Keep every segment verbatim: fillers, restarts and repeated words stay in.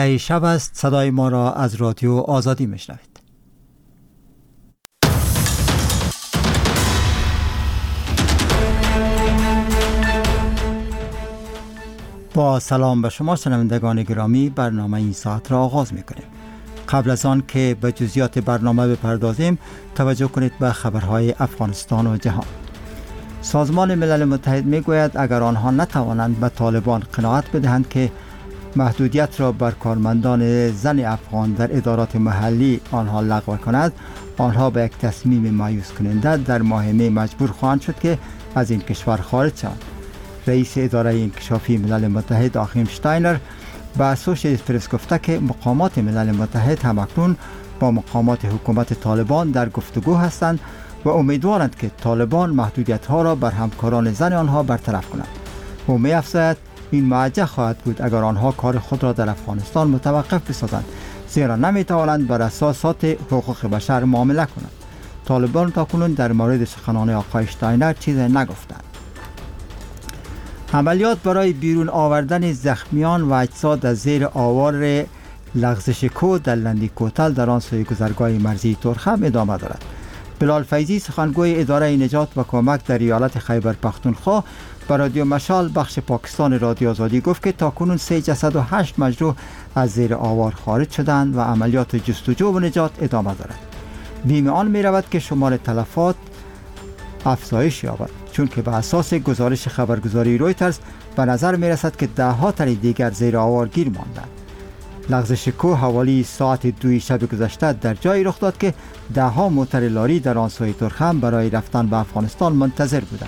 ای شب است، صدای ما را از رادیو آزادی میشنوید. با سلام به شما شنوندگان گرامی، برنامه این ساعت را آغاز میکنیم. قبل از آن که به جزئیات برنامه بپردازیم، توجه کنید به خبرهای افغانستان و جهان. سازمان ملل متحد میگوید اگر آنها نتوانند به طالبان قناعت بدهند که محدودیت را بر کارمندان زن افغان در ادارات محلی آنها لغو کند، آنها به یک تصمیم مایوس کننده در ماه می مجبور خواهند شد که از این کشور خارج شوند. رئیس اداره انکشافی ملل متحد آخیم شتاینر به اسوشیتد پرس گفته که مقامات ملل متحد همکنون با مقامات حکومت طالبان در گفتگو هستند و امیدوارند که طالبان محدودیت ها را بر همکاران زن آنها برطرف کنند. او می افزاید این موجه خواهد بود اگر آنها کار خود را در افغانستان متوقف بسازند، زیرا نمی توانند بر اساسات حقوق بشر معامله کنند. طالبان تاکنون در مورد سخنان آقای شتاینر چیزی نگفتند. عملیات برای بیرون آوردن زخمیان و اجساد از زیر آوار لغزش کوه در لندی کوتل در آن سوی گذرگاه مرزی ترخم ادامه دارد. بلال فیضی، سخنگوی اداره نجات و کمک در ایالت خیبر پختونخوا، به رادیو مشال بخش پاکستان رادیو آزادی گفت که تاکنون سه جسد و هشت مجروح از زیر آوار خارج شدند و عملیات جستجو و نجات ادامه دارد. بیم آن می رود که شمار تلفات افزایش یابد، چون که به اساس گزارش خبرگزاری رویترز به نظر می رسد که ده ها تن دیگر زیر آوار گیر ماندند. لغزش کوه حوالی ساعت دوی شب گذشته در جایی رخ داد که ده ها موتر لاری در آن سوی ترخم برای رفتن به افغانستان منتظر بودند.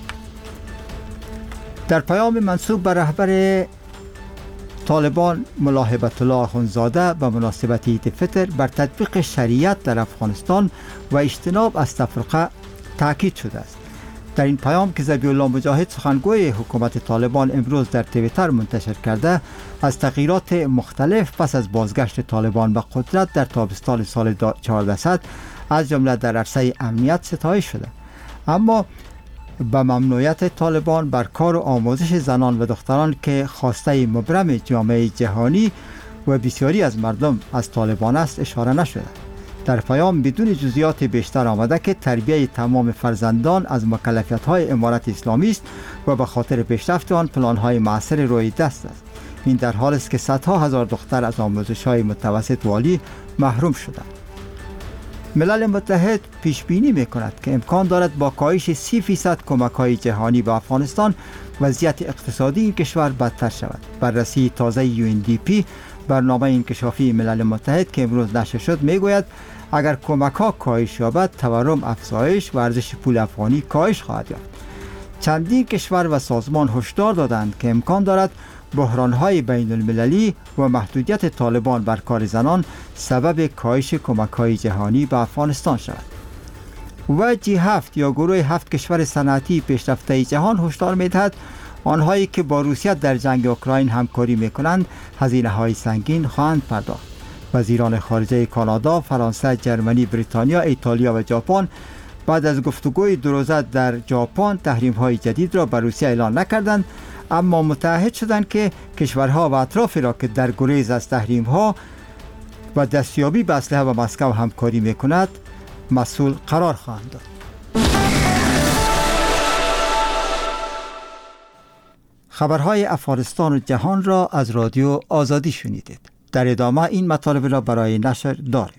در پیام منسوب به رهبر طالبان ملا هیبت الله اخندزاده به مناسبت عید فطر بر تطبیق شریعت در افغانستان و اجتناب از تفرقه تاکید شده است. در این پیام که ذبیح الله مجاهد، سخنگوی حکومت طالبان، امروز در توییتر منتشر کرده، از تغییرات مختلف پس از بازگشت طالبان به قدرت در تابستان سال چهاردهصد از جمله در عرصه امنیت ستایش شده، اما به ممنوعیت طالبان بر کار و آموزش زنان و دختران که خواسته مبرم جامعه جهانی و بسیاری از مردم از طالبان است اشاره نشده. در پیام بدون جزئیات بیشتر آمده که تربیت تمام فرزندان از مکلفیت‌های امارت اسلامی است و به خاطر پیشرفت آن پلان‌های معاصر روی دست است. این در حالی است که صدها هزار دختر از آموزش‌های متوسط و عالی محروم شدند. ملل متحد پیش بینی می‌کند که امکان دارد با کاهش سی فیصد کمک‌های جهانی به افغانستان وضعیت اقتصادی این کشور بدتر شود. بررسی تازه یو ان دی پی، برنامه انکشافی ملل متحد که امروز نشر شد، میگوید اگر کمک‌ها کاهش یابد، تورم افزایش و ارزش پول افغانی کاهش خواهد یافت. چندین کشور و سازمان هشدار دادند که امکان دارد بحران‌های بین المللی و محدودیت طالبان بر کار زنان سبب کاهش کمک‌های جهانی به افغانستان شود. و جی هفت یا گروه هفت کشور صنعتی پیشرفته جهان هشدار می‌دهد آنهایی که با روسیه در جنگ اوکراین همکاری می‌کنند هزینه‌های سنگین خواهند پرداخت. وزیران خارجه کانادا، فرانسه، جرمنی، بریتانیا، ایتالیا و ژاپن بعد از گفتگوی دو روزه در ژاپن تحریم‌های جدید را بر روسیه اعلان نکردند، اما متعهد شدند که کشورها و اطرافی را که در گریز از تحریم‌ها و دستیابی به اسلحه و مسکو همکاری می‌کند مسئول قرار خواهند داد. خبرهای افغانستان و جهان را از رادیو آزادی شنیدید. در ادامه این مطالب را برای نشر داریم.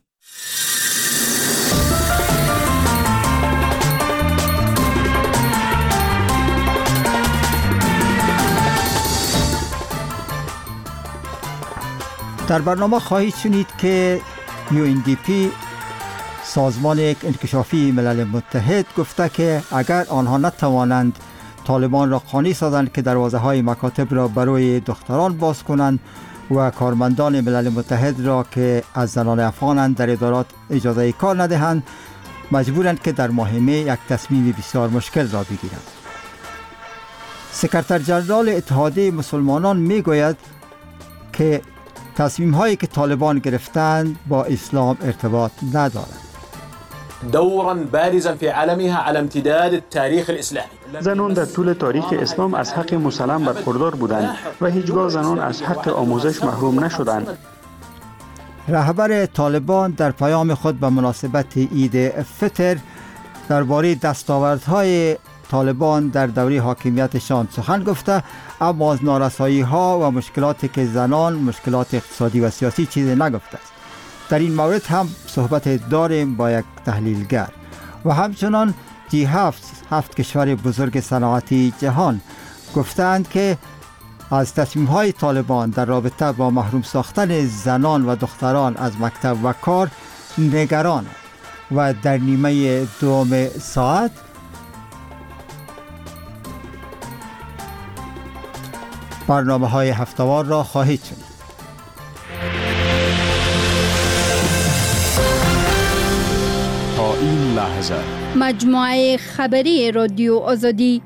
در برنامه خواهید شنید که یو ان دی پی، سازمان انکشافی ملل متحد، گفته که اگر آنها نتوانند طالبان را قانع سازند که دروازه‌های مکاتب را برای دختران باز کنند و کارمندان ملل متحد را که از زنان افغانند در ادارات اجازه کار ندهند، مجبورند که در ماه می یک تصمیم بسیار مشکل را بگیرند. سکرتر جنرال اتحادیه مسلمانان میگوید که تصمیم هایی که طالبان گرفتند با اسلام ارتباط ندارد. دورا بارزا في عالمها على امتداد التاریخ الاسلامی. زنان در طول تاریخ اسلام از حق مسلم برخوردار بودند و هیچگاه زنان از حق آموزش محروم نشدند. رهبر طالبان در پیام خود به مناسبت عید فطر درباره دستاوردهای طالبان در دوره حاکمیتشان سخن گفته، اما از نارسایی ها و مشکلاتی که زنان، مشکلات اقتصادی و سیاسی چیزی نگفته است. در این مورد هم صحبت داریم با یک تحلیلگر. و همچنان جی هفت هفت کشور بزرگ صنعتی جهان گفتند که از تصمیم های طالبان در رابطه با محروم ساختن زنان و دختران از مکتب و کار نگران و در نیمه دوم ساعت برنامه های هفته‌وار را خواهید شنید. تا این لحظه مجموعه خبری رادیو آزادی.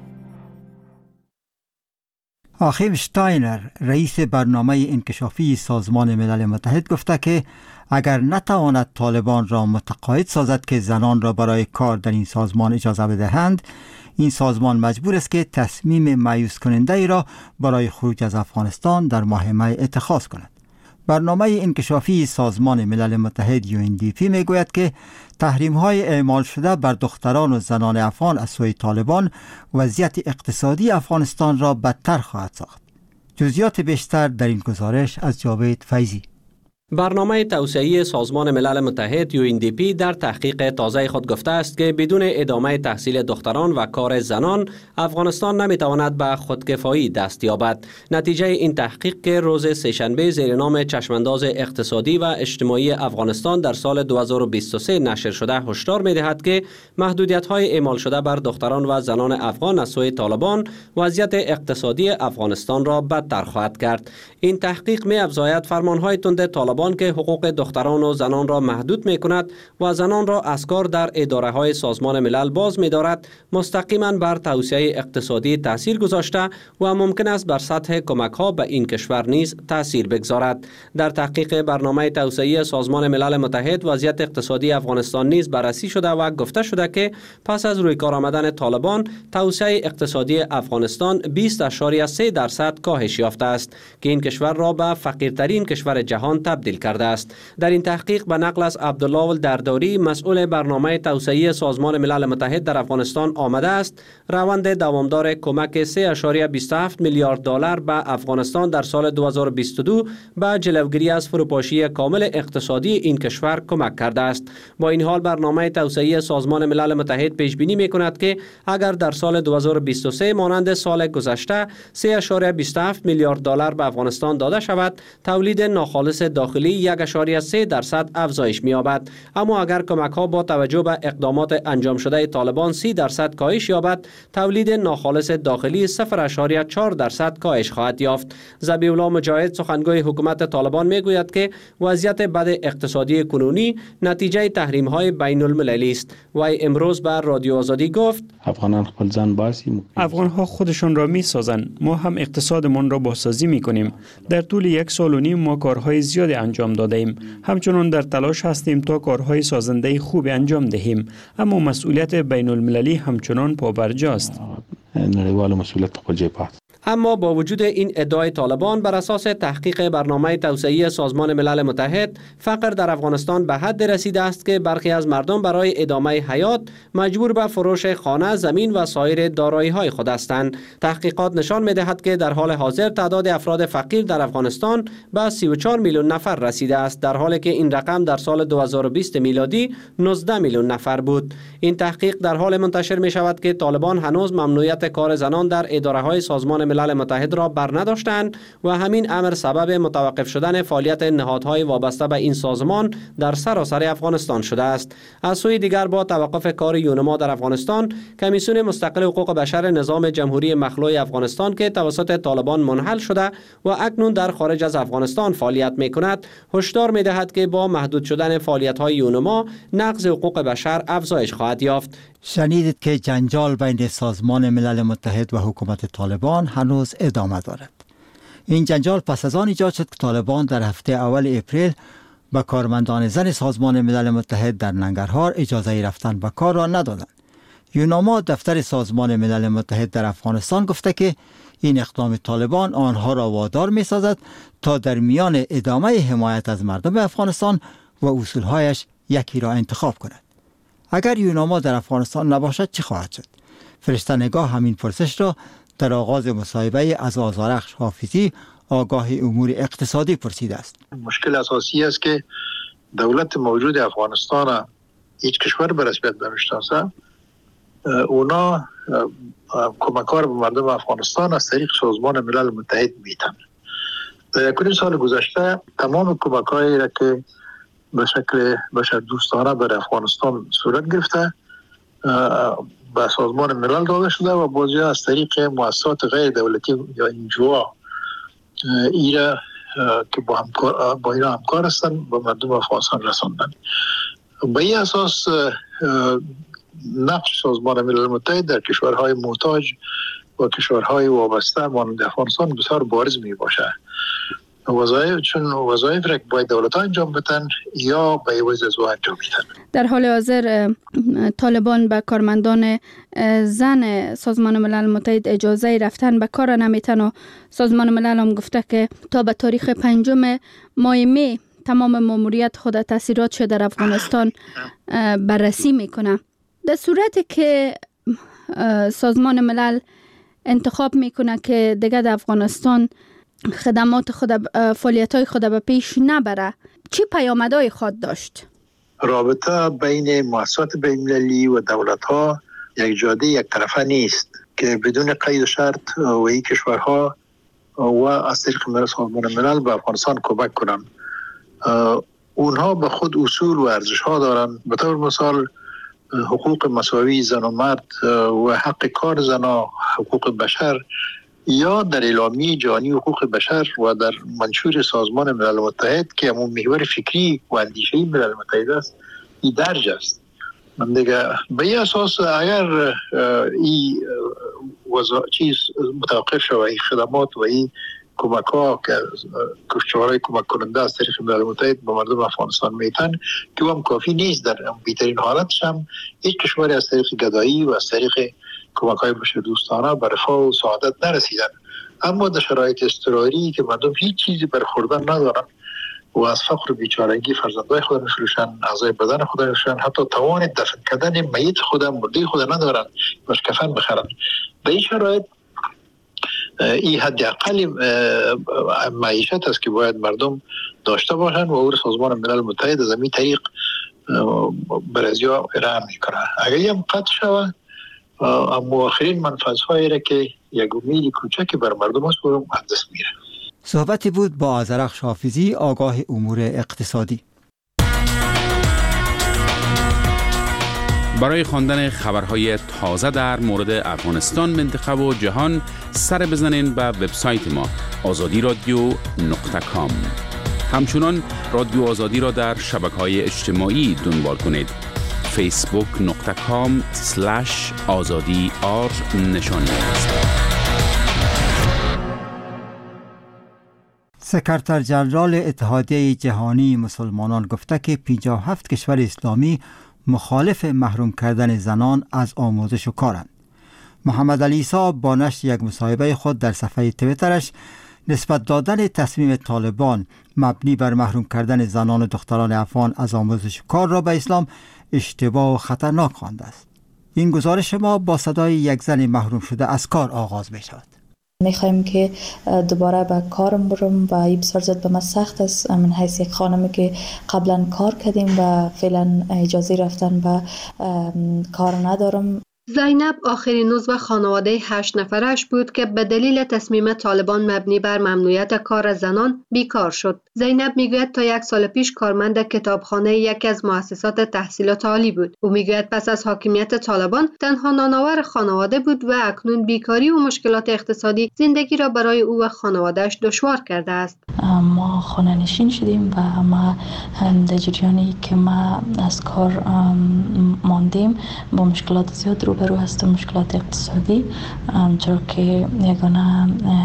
آخیم شتاینر رئیس برنامه انکشافی سازمان ملل متحد گفته که اگر نتواند طالبان را متقاعد سازد که زنان را برای کار در این سازمان اجازه بدهند، این سازمان مجبور است که تصمیم مایوس کننده ای را برای خروج از افغانستان در ماه می اتخاذ کند. برنامه انکشافی سازمان ملل متحد یو ان دی پی می گوید که تحریم های اعمال شده بر دختران و زنان افغان از سوی طالبان وضعیت اقتصادی افغانستان را بدتر خواهد ساخت. جزئیات بیشتر در این گزارش از جاوید فیضی. برنامه توسعه‌ای سازمان ملل متحد یو ان دی پی در تحقیق تازه خود گفته است که بدون ادامه تحصیل دختران و کار زنان افغانستان نمیتواند به خودکفایی دست یابد. نتیجه این تحقیق که روز سه‌شنبه زیر نام چشمانداز اقتصادی و اجتماعی افغانستان در سال دو هزار و بیست و سه نشر شده هشدار می‌دهد که محدودیت‌های اعمال شده بر دختران و زنان افغان از سوی طالبان وضعیت اقتصادی افغانستان را بدتر خواهد کرد. این تحقیق می‌افزاید فرمان‌های تند طالبان که حقوق دختران و زنان را محدود می کند و زنان را از کار در اداره های سازمان ملل باز می دارد، مستقیما بر توسعه اقتصادی تاثیر گذاشته و ممکن است بر سطح کمک ها به این کشور نیز تاثیر بگذارد. در تحقیق برنامه توسعه‌ای سازمان ملل متحد وضعیت اقتصادی افغانستان نیز بررسی شده و گفته شده که پس از روی کار آمدن طالبان توسعه اقتصادی افغانستان بیست اشاریه سه درصد کاهش یافته است که این کشور را به فقیرترین کشور جهان تبدیل کرده است. در این تحقیق به نقل از عبدالله الدرداری مسئول برنامه توسعه‌ای سازمان ملل متحد در افغانستان آمده است، روند دوامدار کمک سه اشاریه بیست و هفت میلیارد دلار به افغانستان در سال دو هزار و بیست و دو به جلوگیری از فروپاشی کامل اقتصادی این کشور کمک کرده است. با این حال برنامه توسعه‌ای سازمان ملل متحد پیش بینی می‌کند که اگر در سال دو هزار و بیست و سه مانند سال گذشته سه اشاریه بیست و هفت میلیارد دلار به افغانستان داده شود، تولید ناخالص داخلی یک اشاریه سه درصد افزایش می‌یابد. اما اگر کمک‌ها با توجه به اقدامات انجام شده طالبان سی درصد کاهش یابد، تولید ناخالص داخلی صفر اشاریه چهار درصد کاهش خواهد یافت. ذبیح الله مجاهد سخنگوی حکومت طالبان میگوید که وضعیت بد اقتصادی کنونی نتیجه تحریم‌های بین‌المللی است. و امروز به رادیو آزادی گفت افغانان خپل ځان باسي، افغان‌ها خودشان را می‌سازند، ما هم اقتصادمان را بازسازی می‌کنیم. در طول یک سال و نیم ما کارهای زیادی انجام داده ایم. همچنان در تلاش هستیم تا کارهای سازنده خوب انجام دهیم، اما مسئولیت بین المللی همچنان پابرجاست. نړیواله مسئولیت په جیب است. اما با وجود این ادعای طالبان، بر اساس تحقیق برنامه توسعه‌ای سازمان ملل متحد، فقر در افغانستان به حد رسیده است که برخی از مردم برای ادامه حیات مجبور به فروش خانه، زمین و سایر دارایی‌های خود هستند. تحقیقات نشان می‌دهد که در حال حاضر تعداد افراد فقیر در افغانستان به سی و چهار میلیون نفر رسیده است، در حالی که این رقم در سال دو هزار و بیست میلادی نوزده میلیون نفر بود. این تحقیق در حال منتشر می‌شود که طالبان هنوز ممنوعیت کار زنان در اداره‌های سازمان ملل متحد را بر نداشتند و همین امر سبب متوقف شدن فعالیت نهادهای وابسته به این سازمان در سراسر افغانستان شده است. از سوی دیگر با توقف کار یونما در افغانستان، کمیسیون مستقل حقوق بشر نظام جمهوری مخلوع افغانستان که توسط طالبان منحل شده و اکنون در خارج از افغانستان فعالیت می‌کند، هشدار می‌دهد که با محدود شدن فعالیت‌های یونما نقض حقوق بشر افزایش خواهد یافت. شنیدید که جنجال بین سازمان ملل متحد و حکومت طالبان هنوز ادامه دارد. این جنجال پس از آن ایجاد شد که طالبان در هفته اول اپریل به کارمندان زن سازمان ملل متحد در ننگرهار اجازه رفتن به کار را ندادند. یوناما دفتر سازمان ملل متحد در افغانستان گفته که این اقدام طالبان آنها را وادار می سازد تا در میان ادامه حمایت از مردم افغانستان و اصولهایش یکی را انتخاب کند. اگر یوناما در افغانستان نباشد چه خواهد شد؟ فرشته نگاه همین پرسش را در آغاز مصاحبه از آزارخش حافظی آگاه امور اقتصادی پرسیده است. مشکل اساسی است که دولت موجود افغانستان هیچ کشور به رسمیت نمیشناسه. اونا کمکار به مردم افغانستان از طریق سازمان ملل متحد میتن. در یکونیم سال گذشته تمام کمکایی را که به شکل بشر دوستانه بر افغانستان صورت گرفته به سازمان ملل داده شده و بازی از طریق مؤسسات غیر دولتی یا انجوها ایره که با همکار با اینا همکار هستن به مردم افغانستان رساندن. به این اساس نقش سازمان ملل متحد در کشورهای محتاج و کشورهای وابسته مانند افغانستان بسیار بارز می باشه. وظایف چون وظایف را باید دولت‌ها انجام بدن یا به عوض از او انجام میدن. در حال حاضر طالبان به کارمندان زن سازمان ملل متحد اجازه رفتن به کار نمیتن و سازمان ملل هم گفته که تا به تاریخ پنجم ماه می تمام ماموریت خود تاثیرات شده در افغانستان بررسی میکنه. در صورتی که سازمان ملل انتخاب میکنه که دیگه در افغانستان خدمات خود فعالیت‌های خود به پیش نبره، چی پیامدهای خود داشت؟ رابطه بین مؤسسات بین‌المللی و دولت‌ها یک جاده یک طرفه نیست که بدون قید و شرط و این کشورها و از طریق سازمان ملل به افغانستان کمک کنند. اونها به خود اصول و ارزش‌ها دارند. به طور مثال حقوق مساوی زن و مرد و حق کار زنان، حقوق بشر یا در اعلامیه جهانی حقوق بشر و در منشور سازمان ملل متحد که همون محور فکری و اندیشه‌ای ملل متحد است این درج است. من دیگه به این اساس اگر این وضع چیز متوقف شود، این خدمات و این کمک ها که کشورهای کمک کننده از طریق ملل متحد به مردم افغانستان میتن که هم کافی نیست، در بهترین حالتش هم هیچ کشوری از طریق گدایی و از طریق کمک های بشر دوستانه به رفاه و سعادت نرسیدن. اما در شرایط اضطراری که مردم هیچ چیزی برخوردن ندارن و از فقر و بیچارگی فرزندای خود میفروشن، اعضای بدن خود میفروشن، حتی توان دفن کردن میت خود مرده خود ندارن باش کفن بخرن. به این شرایط این حداقل معیشت است که باید مردم داشته باشن و او سازمان ملل متحد از این طریق برازیا ارائه میکنه. اگر هم قطع شود اما آخرین منفعت‌هایی را که یک امید کوچکی بر مردم است و از دست میره. صحبتی بود با آزرخش حافظی آگاه امور اقتصادی. برای خواندن خبرهای تازه در مورد افغانستان، منطقه و جهان سر بزنین به وبسایت ما آزادی رادیو نقطه کام. همچنان رادیو آزادی را در شبکه‌های اجتماعی دنبال کنید. فیسبوک نقطه کام سلش آزادی آر نشانی است. سکرتر جنرال اتحادیه جهانی مسلمانان گفته که پنجاه و هفت کشور اسلامی مخالف محروم کردن زنان از آموزش و کارند. محمد علی عیسی با نشر یک مصاحبه خود در صفحه تویترش نسبت دادن تصمیم طالبان مبنی بر محروم کردن زنان و دختران افغان از آموزش و کار را به اسلام اشتباه و خطرناک خوانده است. این گزارش ما با صدای یک زن محروم شده از کار آغاز می شود. میخوایم که دوباره به کارم برم و این بسیار زد به من سخت است من حیث یک خانمی که قبلا کار کردیم و فعلا اجازه رفتن به کار ندارم. زینب آخرین عضو خانواده هشت نفرش بود که به دلیل تصمیم طالبان مبنی بر ممنوعیت کار زنان بیکار شد. زینب میگوید تا یک سال پیش کارمند کتابخانه یکی از مؤسسات تحصیلات عالی بود. او میگوید پس از حاکمیت طالبان تنها نانآور خانواده بود و اکنون بیکاری و مشکلات اقتصادی زندگی را برای او و خانوادهش دشوار کرده است. ما خانه نشین شدیم و ما در جریانی که ما از کار ماندیم با مشکلات زیاد رو روبرو هستیم مشکلات اقتصادی، چرا که یگانه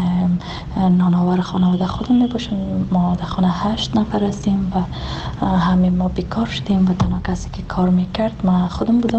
نانآور خانواده خودم میباشیم. ما در خانه هشت نفر هستیم و همه ما بیکار شدیم و تنها کسی که کار میکرد ما خودم بودم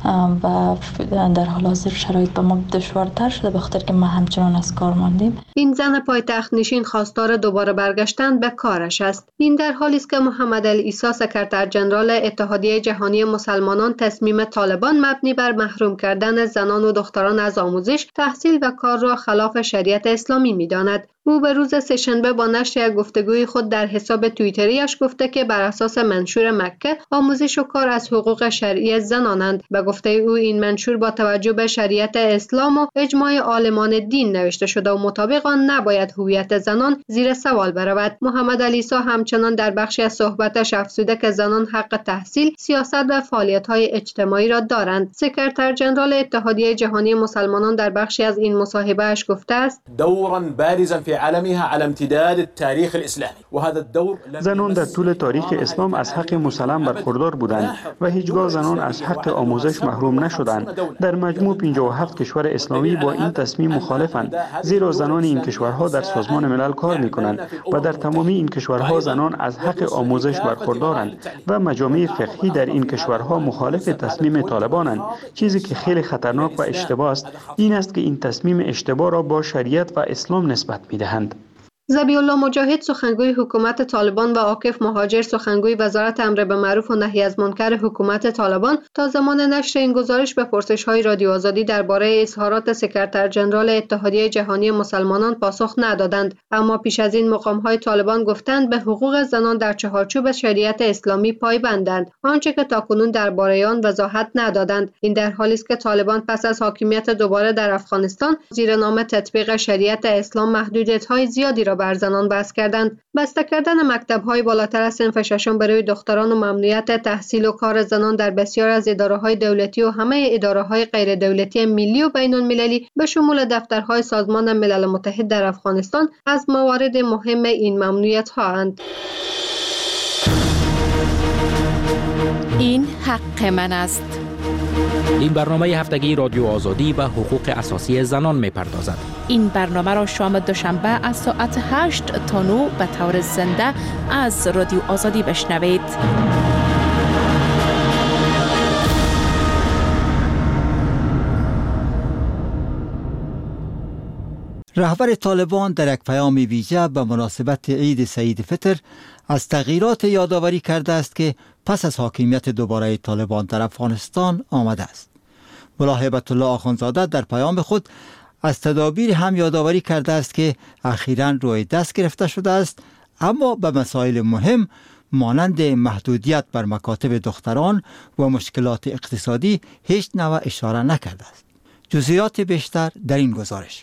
و در حال حاضر شرایط به ما دشوارتر شده به خاطر که ما همچنان از کار ماندیم. این زن پایتخت نشین خواستار دوباره برگشتن به کارش است. این در حالی است که محمد علی عیسی سکرتر ژنرال اتحادیه جهانی مسلمانان تصمیم طالبان مبنی بر محروم کردن زنان و دختران از آموزش، تحصیل و کار را خلاف شریعت اسلامی می‌داند. او به روز سه‌شنبه با نشر یک گفتگوی خود در حساب توییتریش گفته که بر اساس منشور مکه آموزش و کار از حقوق شرعی زنانند. به گفته او این منشور با توجه به شریعت اسلام و اجماع عالمان دین نوشته شده و مطابق آن نباید هویت زنان زیر سوال برود. محمد علی عیسی همچنان در بخشی از صحبتش افزوده که زنان حق تحصیل، سیاست و فعالیت‌های اجتماعی را دارند. سکرتر ژنرال اتحادیه جهانی مسلمانان در بخشی از این مصاحبه‌اش گفته است: دورا بارزا فی علمها على امتداد التاريخ الاسلامي وهذا الدور زنان در طول تاریخ اسلام از حق مسلم برخوردار بودند و هیچگاه زنان از حق آموزش محروم نشدند. در مجموع پنجاه و هفت کشور اسلامی با این تصمیم مخالفند، زیرا زنان این کشورها در سازمان ملل کار می‌کنند و در تمام این کشورها زنان از حق آموزش برخوردارند و مجامع فقهی در این کشورها مخالف تصمیم طالبانند. چیزی که خیلی خطرناک و اشتباه است این است که این تصمیم اشتباه را با شریعت و اسلام نسبت می‌دهند. ذبیح الله مجاهد سخنگوی حکومت طالبان و عاکف مهاجر سخنگوی وزارت امر به معروف و نهی از منکر حکومت طالبان تا زمان نشر این گزارش به پرسش‌های رادیو آزادی درباره اظهارات سکرتر ژنرال اتحادیه جهانی مسلمانان پاسخ ندادند، اما پیش از این مقام‌های طالبان گفتند به حقوق زنان در چهارچوب شریعت اسلامی پایبندند، آنچه که تاکنون درباره آن وضاحت ندادند. این در حالی است که طالبان پس از حاکمیت دوباره در افغانستان زیر نام تطبیق شریعت اسلام محدودیت‌های زیادی را بر زنان بس کردند. بسته کردن مکتب‌های بالاتر از صنف ششم برای دختران و ممنوعیت تحصیل و کار زنان در بسیار از اداره‌های دولتی و همه اداره‌های غیر دولتی ملی و بین‌المللی به شمول دفترهای سازمان ملل متحد در افغانستان از موارد مهم این ممنوعیت‌ها اند. این حق من است. این برنامه هفتگی رادیو آزادی و حقوق اساسی زنان می‌پردازد. این برنامه را شام دوشنبه از ساعت هشت تا نه به طور زنده از رادیو آزادی بشنوید. رهبر طالبان در یک پیام ویژه به مناسبت عید سعید فطر از تغییرات یادآوری کرده است که پس از حاکمیت دوباره طالبان در افغانستان آمده است. ملا هیبت الله آخوندزاده در پیام خود از تدابیر هم یادآوری کرده است که اخیراً روی دست گرفته شده است، اما به مسائل مهم مانند محدودیت بر مکاتب دختران و مشکلات اقتصادی هیچ نوع اشاره نکرده است. جزئیات بیشتر در این گزارش.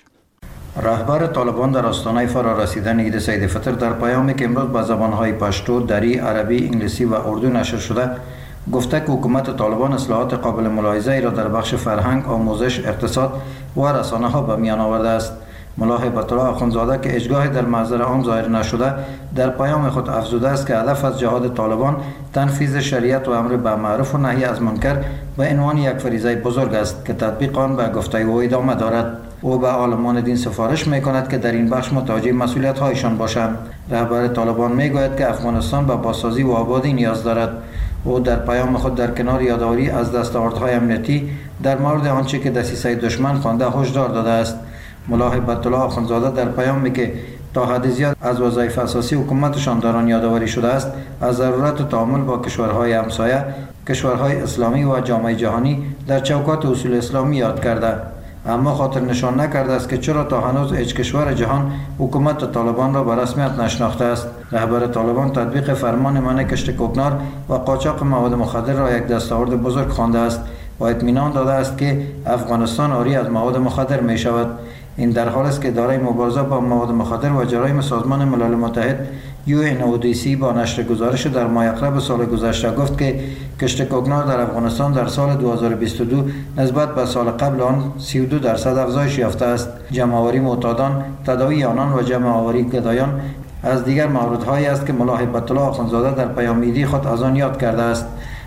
رهبر طالبان در آستانه فرارسیدن عید سعید فطر در پیامی که امروز به زبانهای پشتو، دری، عربی، انگلیسی و اردو نشر شده گفته که حکومت طالبان اصلاحات قابل ملاحظه ای را در بخش فرهنگ، آموزش، اقتصاد و رسانه ها به میان آورده است. ملا هیبت الله آخوندزاده که هیچگاه در محضر عام ظاهر نشده در پیام خود افزوده است که هدف از جهاد طالبان تنفیذ شریعت و امر به معروف و نهی از منکر به عنوان یک فریضه بزرگ است که تطبیق آن به گفته او ادامه دارد. او به عالمان دین سفارش می‌کند که در این بخش متوجه مسئولیت‌هایشان باشند. رهبر طالبان می‌گوید که افغانستان به بازسازی و آبادی نیاز دارد. او در پیام خود در کنار یادآوری از دستاوردهای امنیتی در مورد آنچه که دسیسه دشمن خوانده هشدار داده است. ملا هیبت الله آخوندزاده در پیامی که تا حد زیاد از وظایف اساسی حکومتشان در آن یادآوری شده است، از ضرورت تعامل با کشورهای همسایه، کشورهای اسلامی و جامعه جهانی در چوکات اصول اسلامی یاد کرده، اما خاطر نشان نکرده است که چرا تا هنوز هیچ کشور جهان حکومت طالبان را به رسمیت نشناخته است. رهبر طالبان تطبیق فرمان منع کشت کوکنار و قاچاق مواد مخدر را یک دستاورد بزرگ خوانده است و اطمینان داده است که افغانستان عاری از مواد مخدر می شود. این در حالی است که اداره مبارزه با مواد مخدر و جرایم سازمان ملل متحد یو ان او دی سی با نشر گزارش در ماه اکتبر سال گذشته گفت که کشت کوکنار در افغانستان در سال دو هزار و بیست و دو نسبت به سال قبل آن سی و دو درصد افزایش یافته است. جمع‌آوری معتادان، تداوی آنان و جمع‌آوری گدایان از دیگر موردهایی است که ملا هیبت الله آخوندزاده در پیام عیدی خود از آن یاد کرده است.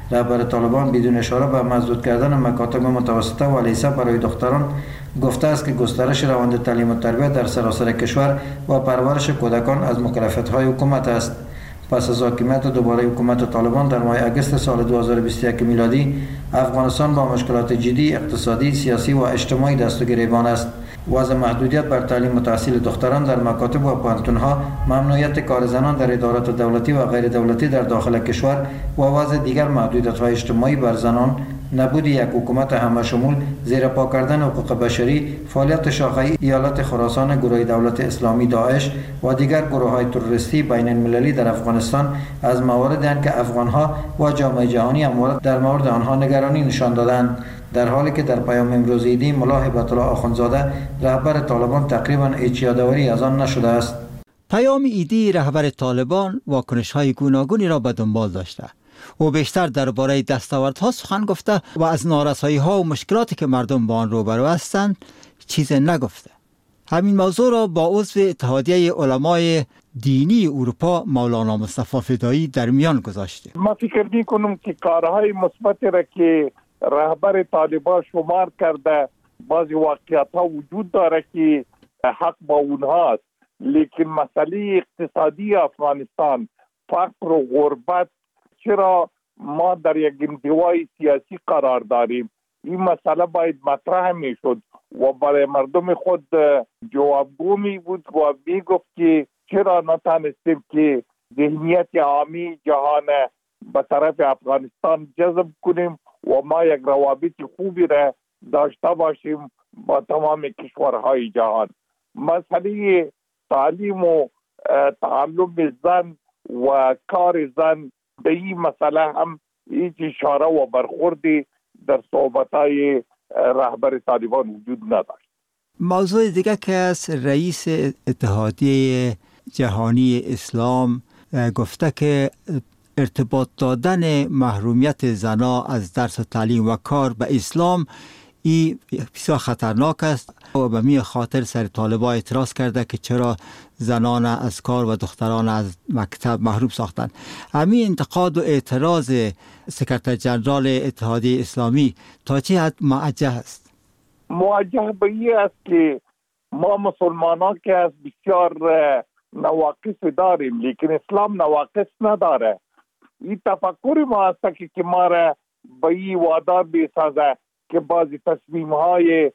رهبر طالبان بدون اشاره به مسدود کردن مکاتب متوسطه و لیسه برای دختران گفته است که گسترش روند تعلیم و تربیت در سراسر کشور و پرورش کودکان از مکلفیت‌های حکومت است. پس از حاکمیت دوباره حکومت طالبان در ماه اگست سال دو هزار و بیست و یک میلادی، افغانستان با مشکلات جدی اقتصادی، سیاسی و اجتماعی دست و گریبان است. وضع محدودیت بر تعلیم و تحصیل دختران در مکاتب و پوهنتون‌ها، ممنوعیت کار زنان در ادارات دولتی و غیر دولتی در داخل کشور و وضع دیگر محدودیت‌های اجتماعی بر زنان، نبود یک حکومت همه شمول، زیر پا کردن حقوق بشری، فعالیت شاخه ایالت خراسان گروه دولت اسلامی داعش و دیگر گروه‌های تروریستی بین المللی در افغانستان از مواردی اند که افغان‌ها و جامعه جهانی هم در مورد آنها نگرانی نشان دادند. در حالی که در پیام امروزی دی ملا هیبت الله آخوندزاده رهبر طالبان تقریبا هیچ یادآوری از آن نشده است. پیام ایدی رهبر طالبان واکنش‌های گوناگونی را به دنبال داشته. او بیشتر درباره دستاوردها سخن گفته و از نارسایی‌ها و مشکلاتی که مردم با آن روبرو هستند چیز نگفته. همین موضوع را با عضو اتحادیه علمای دینی اروپا مولانا مصطفی فدایی در میان گذاشته. ما فکر می‌کنم که کارهای مثبتی را که رهبر طالبان شمار کرده، بعضی واقعیت‌ها وجود داره که حق با اونهاست، لیکن مسئله اقتصادی افغانستان، فقر و غربت، چرا ما در یک انزوای سیاسی قرار داریم، این مسئله باید مطرح میشد و برای مردم خود جوابگو می بود و می گفت که چرا نتانستیم که ذهنیت عامی جهان به طرف افغانستان جذب کنیم و ما یک روابط خوبی را داشته باشیم با تمام کشورهای جهان. مسئله تعلیم و تعلم زن و کار زن به این مسئله هم هیچ اشاره و برخوردی در صحبت‌های رهبر طالبان وجود نداشت. موضوع دیگه که از رئیس اتحادیه جهانی اسلام گفته که ارتباط دادن محرومیت زنا از درس و تعلیم و کار به اسلام این بسیار خطرناک است و به می خاطر سر طالبان اعتراض کرده که چرا زنان از کار و دختران از مکتب محروم ساختند. همین انتقاد و اعتراض سکرتر جنرال اتحادیه اسلامی تا چه حد موجه است؟ موجه به این است که ما مسلمانان که از بسیار نواقص داریم، لیکن اسلام نواقص نداره. این تفکر ما است که ما را به این وادار بسازه که بعضی تصمیم‌های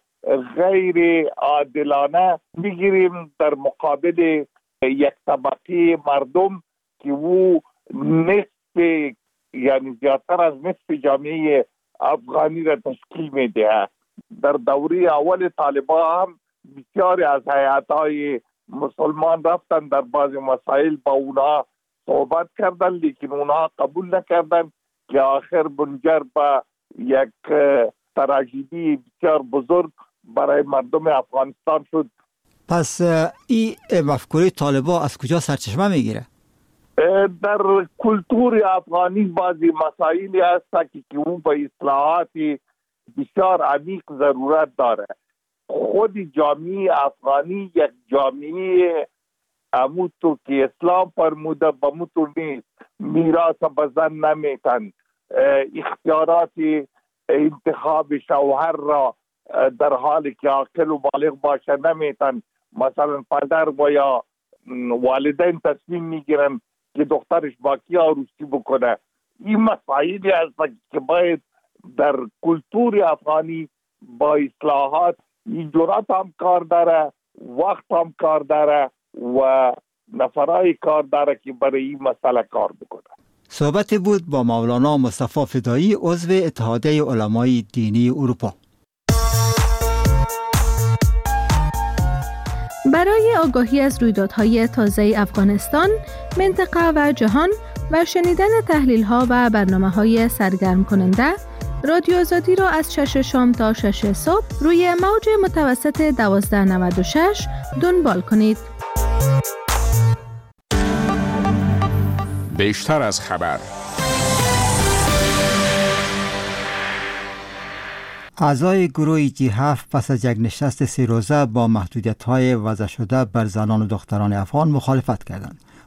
غیر عادلانه میگیریم در مقابل یک طبقه مردم که او نصف یعنی زیادتر از نصف جامعه افغانی را تشکیل میده. در دوره اول طالبان هم بسیاری از هیئت‌های مسلمان رفتن در بعضی مسائل با اونا صحبت کردن، لیکن اونا قبول نکردن که آخر منجر به یک تراژدی بسیار بزرگ برای مردم افغانستان شد. پس این مفکوره طالبان از کجا سرچشمه میگیره؟ در کلتور افغانی بعضی مسائلی هست که اون به اصلاحات بسیار عمیق ضرورت داره. خود جامعه افغانی یک جامعه اموتو که اسلام فرموده بموتو نیست، میراث به زن نمیتن، اختیارات انتخاب شوهر را در حالی که عاقل و بالغ باشه نمیتن. مثلا پدر و یا والدین تصمیم میگیرن که دخترش با کی عروسی بکنه. این مسائلی هست که باید در کلتور افغانی با اصلاحات این جرات هم کار داره، وقت هم کار داره و نفرای کار داره که برای این مسئله کار بکنه. صحبت بود با مولانا مصطفی فدایی عضو اتحادیه علمای دینی اروپا. برای آگاهی از رویدادهای تازه افغانستان، منطقه و جهان و شنیدن تحلیل‌ها و برنامه‌های سرگرم کننده، رادیو آزادی را از شش شام تا شش صبح روی موج متوسط دوازده نود و شش دنبال کنید. بیشتر از خبر. اعضای گروه جی هفت پس از یک نشست سه روزه با محدودیت‌های وضع شده بر زنان و دختران افغان مخالفت کردند.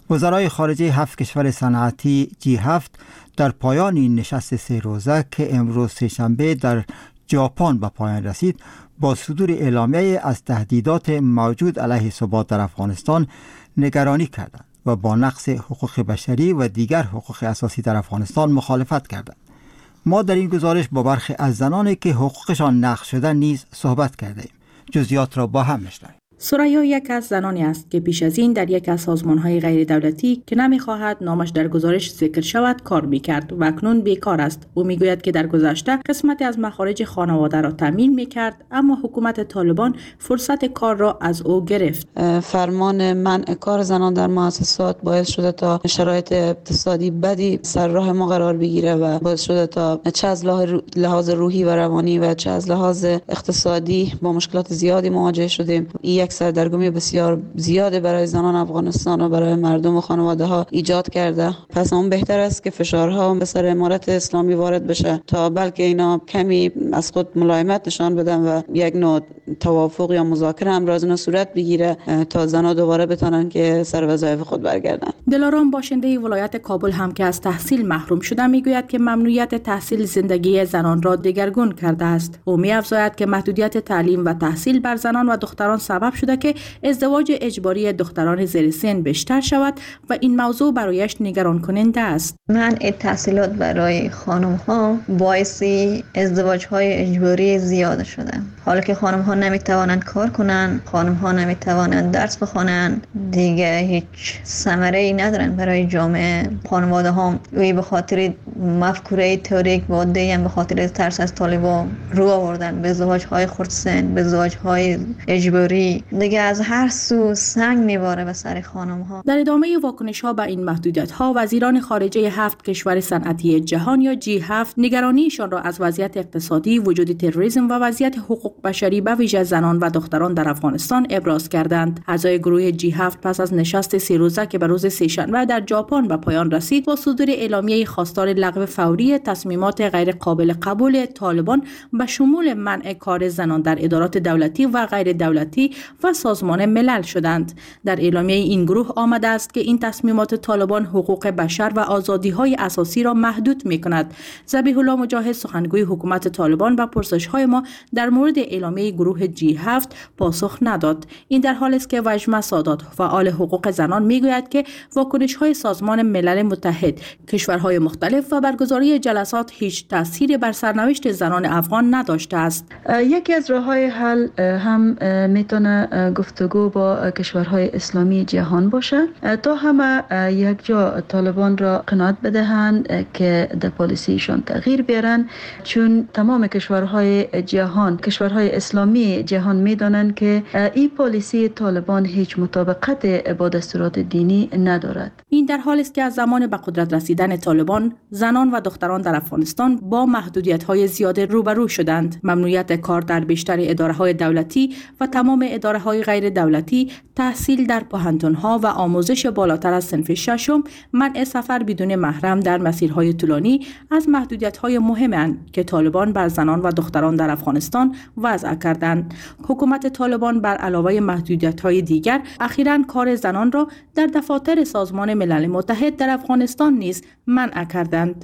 وزرای خارجه هفت کشور صنعتی جی هفت در پایان این نشست سه روزه که امروز سه‌شنبه در ژاپن به پایان رسید با صدور اعلامیه از تهدیدات موجود علیه ثبات در افغانستان نگرانی کردند و با نقض حقوق بشری و دیگر حقوق اساسی در افغانستان مخالفت کردند. ما در این گزارش با برخی از زنانی که حقوقشان نقض شده نیز صحبت کردیم. جزئیات را با هم میشنویم. سریا یک از زنانی است که پیش از این در یک از سازمان‌های غیر دولتی که نمی‌خواهد نامش در گزارش ذکر شود کار می‌کرد و اکنون بیکار است. او می‌گوید که در گذشته قسمتی از مخارج خانواده را تامین می‌کرد، اما حکومت طالبان فرصت کار را از او گرفت. فرمان منع کار زنان در مؤسسات باعث شده تا شرایط اقتصادی بدی سر راه ما قرار بگیره و باعث شده تا چه از لحاظ روحی و روانی و چه از لحاظ اقتصادی با مشکلات زیادی مواجه شدیم. یک سردرگمی بسیار زیاد برای زنان افغانستان و برای مردم و خانواده ها ایجاد کرده. پس اون بهتر است که فشارها به سر امارت اسلامی وارد بشه تا بلکه اینا کمی از خود ملایمت نشان بدن و یک نوع توافق یا مذاکره هم راز صورت بگیره تا زنان دوباره بتونن که سر وظایف خود برگردن. دلارام باشنده ولایت کابل هم که از تحصیل محروم شده میگوید که ممنوعیت تحصیل زندگی زنان را دگرگون کرده است. او می‌افزاید که محدودیت تعلیم و تحصیل بر زنان و دختران سبب شده که ازدواج اجباری دختران زیر سن بیشتر شود و این موضوع برایش نگران کننده است. منع تحصیلات برای خانم ها باعث ازدواج های اجباری زیاد شده. حالا که خانم ها نمی توانند کار کنند، خانم ها نمی توانند درس بخوانند، دیگه هیچ ثمره ای ندارن برای جامعه. خانواده ها وی به خاطر مفکوره تئوریک و عادی هم به خاطر ترس از طالبان رو آوردن به ازدواج های خردسن، به ازدواج های اجباری. دیگه از هر سو سنگ میباره به سر خانم ها. در ادامه واکنش ها به این محدودیت ها، وزیران خارجه هفت کشور صنعتی جهان یا جی هفت نگرانیشان را از وضعیت اقتصادی، وجود تروریسم و وضعیت حقوق بشری به ویژه زنان و دختران در افغانستان ابراز کردند. اعضای گروه جی هفت پس از نشست سه روزه که به روز سه‌شنبه در ژاپن به پایان رسید، با صدور اعلامیه خواستار لغو فوری تصمیمات غیر قابل قبول طالبان به شمول منع کار زنان در ادارات دولتی و غیر دولتی و سازمان ملل شدند. در اعلامیه این گروه آمده است که این تصمیمات طالبان حقوق بشر و آزادی‌های اساسی را محدود می‌کند. ذبیح الله مجاهد سخنگوی حکومت طالبان به پرسش‌های ما در مورد اعلامیه گروه جی هفت پاسخ نداد. این در حالی است که وجمه سادات، فعال حقوق زنان، می‌گوید که واکنش‌های سازمان ملل متحد، کشورهای مختلف و برگزاری جلسات هیچ تأثیری بر سرنوشت زنان افغان نداشته است. یکی از راه‌های حل هم میتونه گفتگو با کشورهای اسلامی جهان باشه تا همه یک جا طالبان را قناعت بدهند که در پالیسیشان تغییر بیارن، چون تمام کشورهای جهان، کشورهای اسلامی جهان میدانند که این پالیسی طالبان هیچ مطابقت با دستورات دینی ندارد. این در حالی است که از زمان به قدرت رسیدن طالبان، زنان و دختران در افغانستان با محدودیت‌های زیاد روبرو شدند. ممنوعیت کار در بیشتر اداره‌های دولتی و تمام اداره‌های غیر دولتی، تحصیل در پوهنتون‌ها و آموزش بالاتر از صنف ششم، منع سفر بدون محرم در مسیرهای طولانی از محدودیت‌های مهمند که طالبان بر زنان و دختران در افغانستان وضع کردند. حکومت طالبان بر علاوه محدودیت‌های دیگر، اخیراً کار زنان را در دفاتر سازمان ملل متحد در افغانستان نیز منع کردند.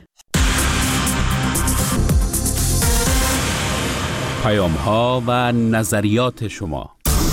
پیام‌ها و نظریات شما.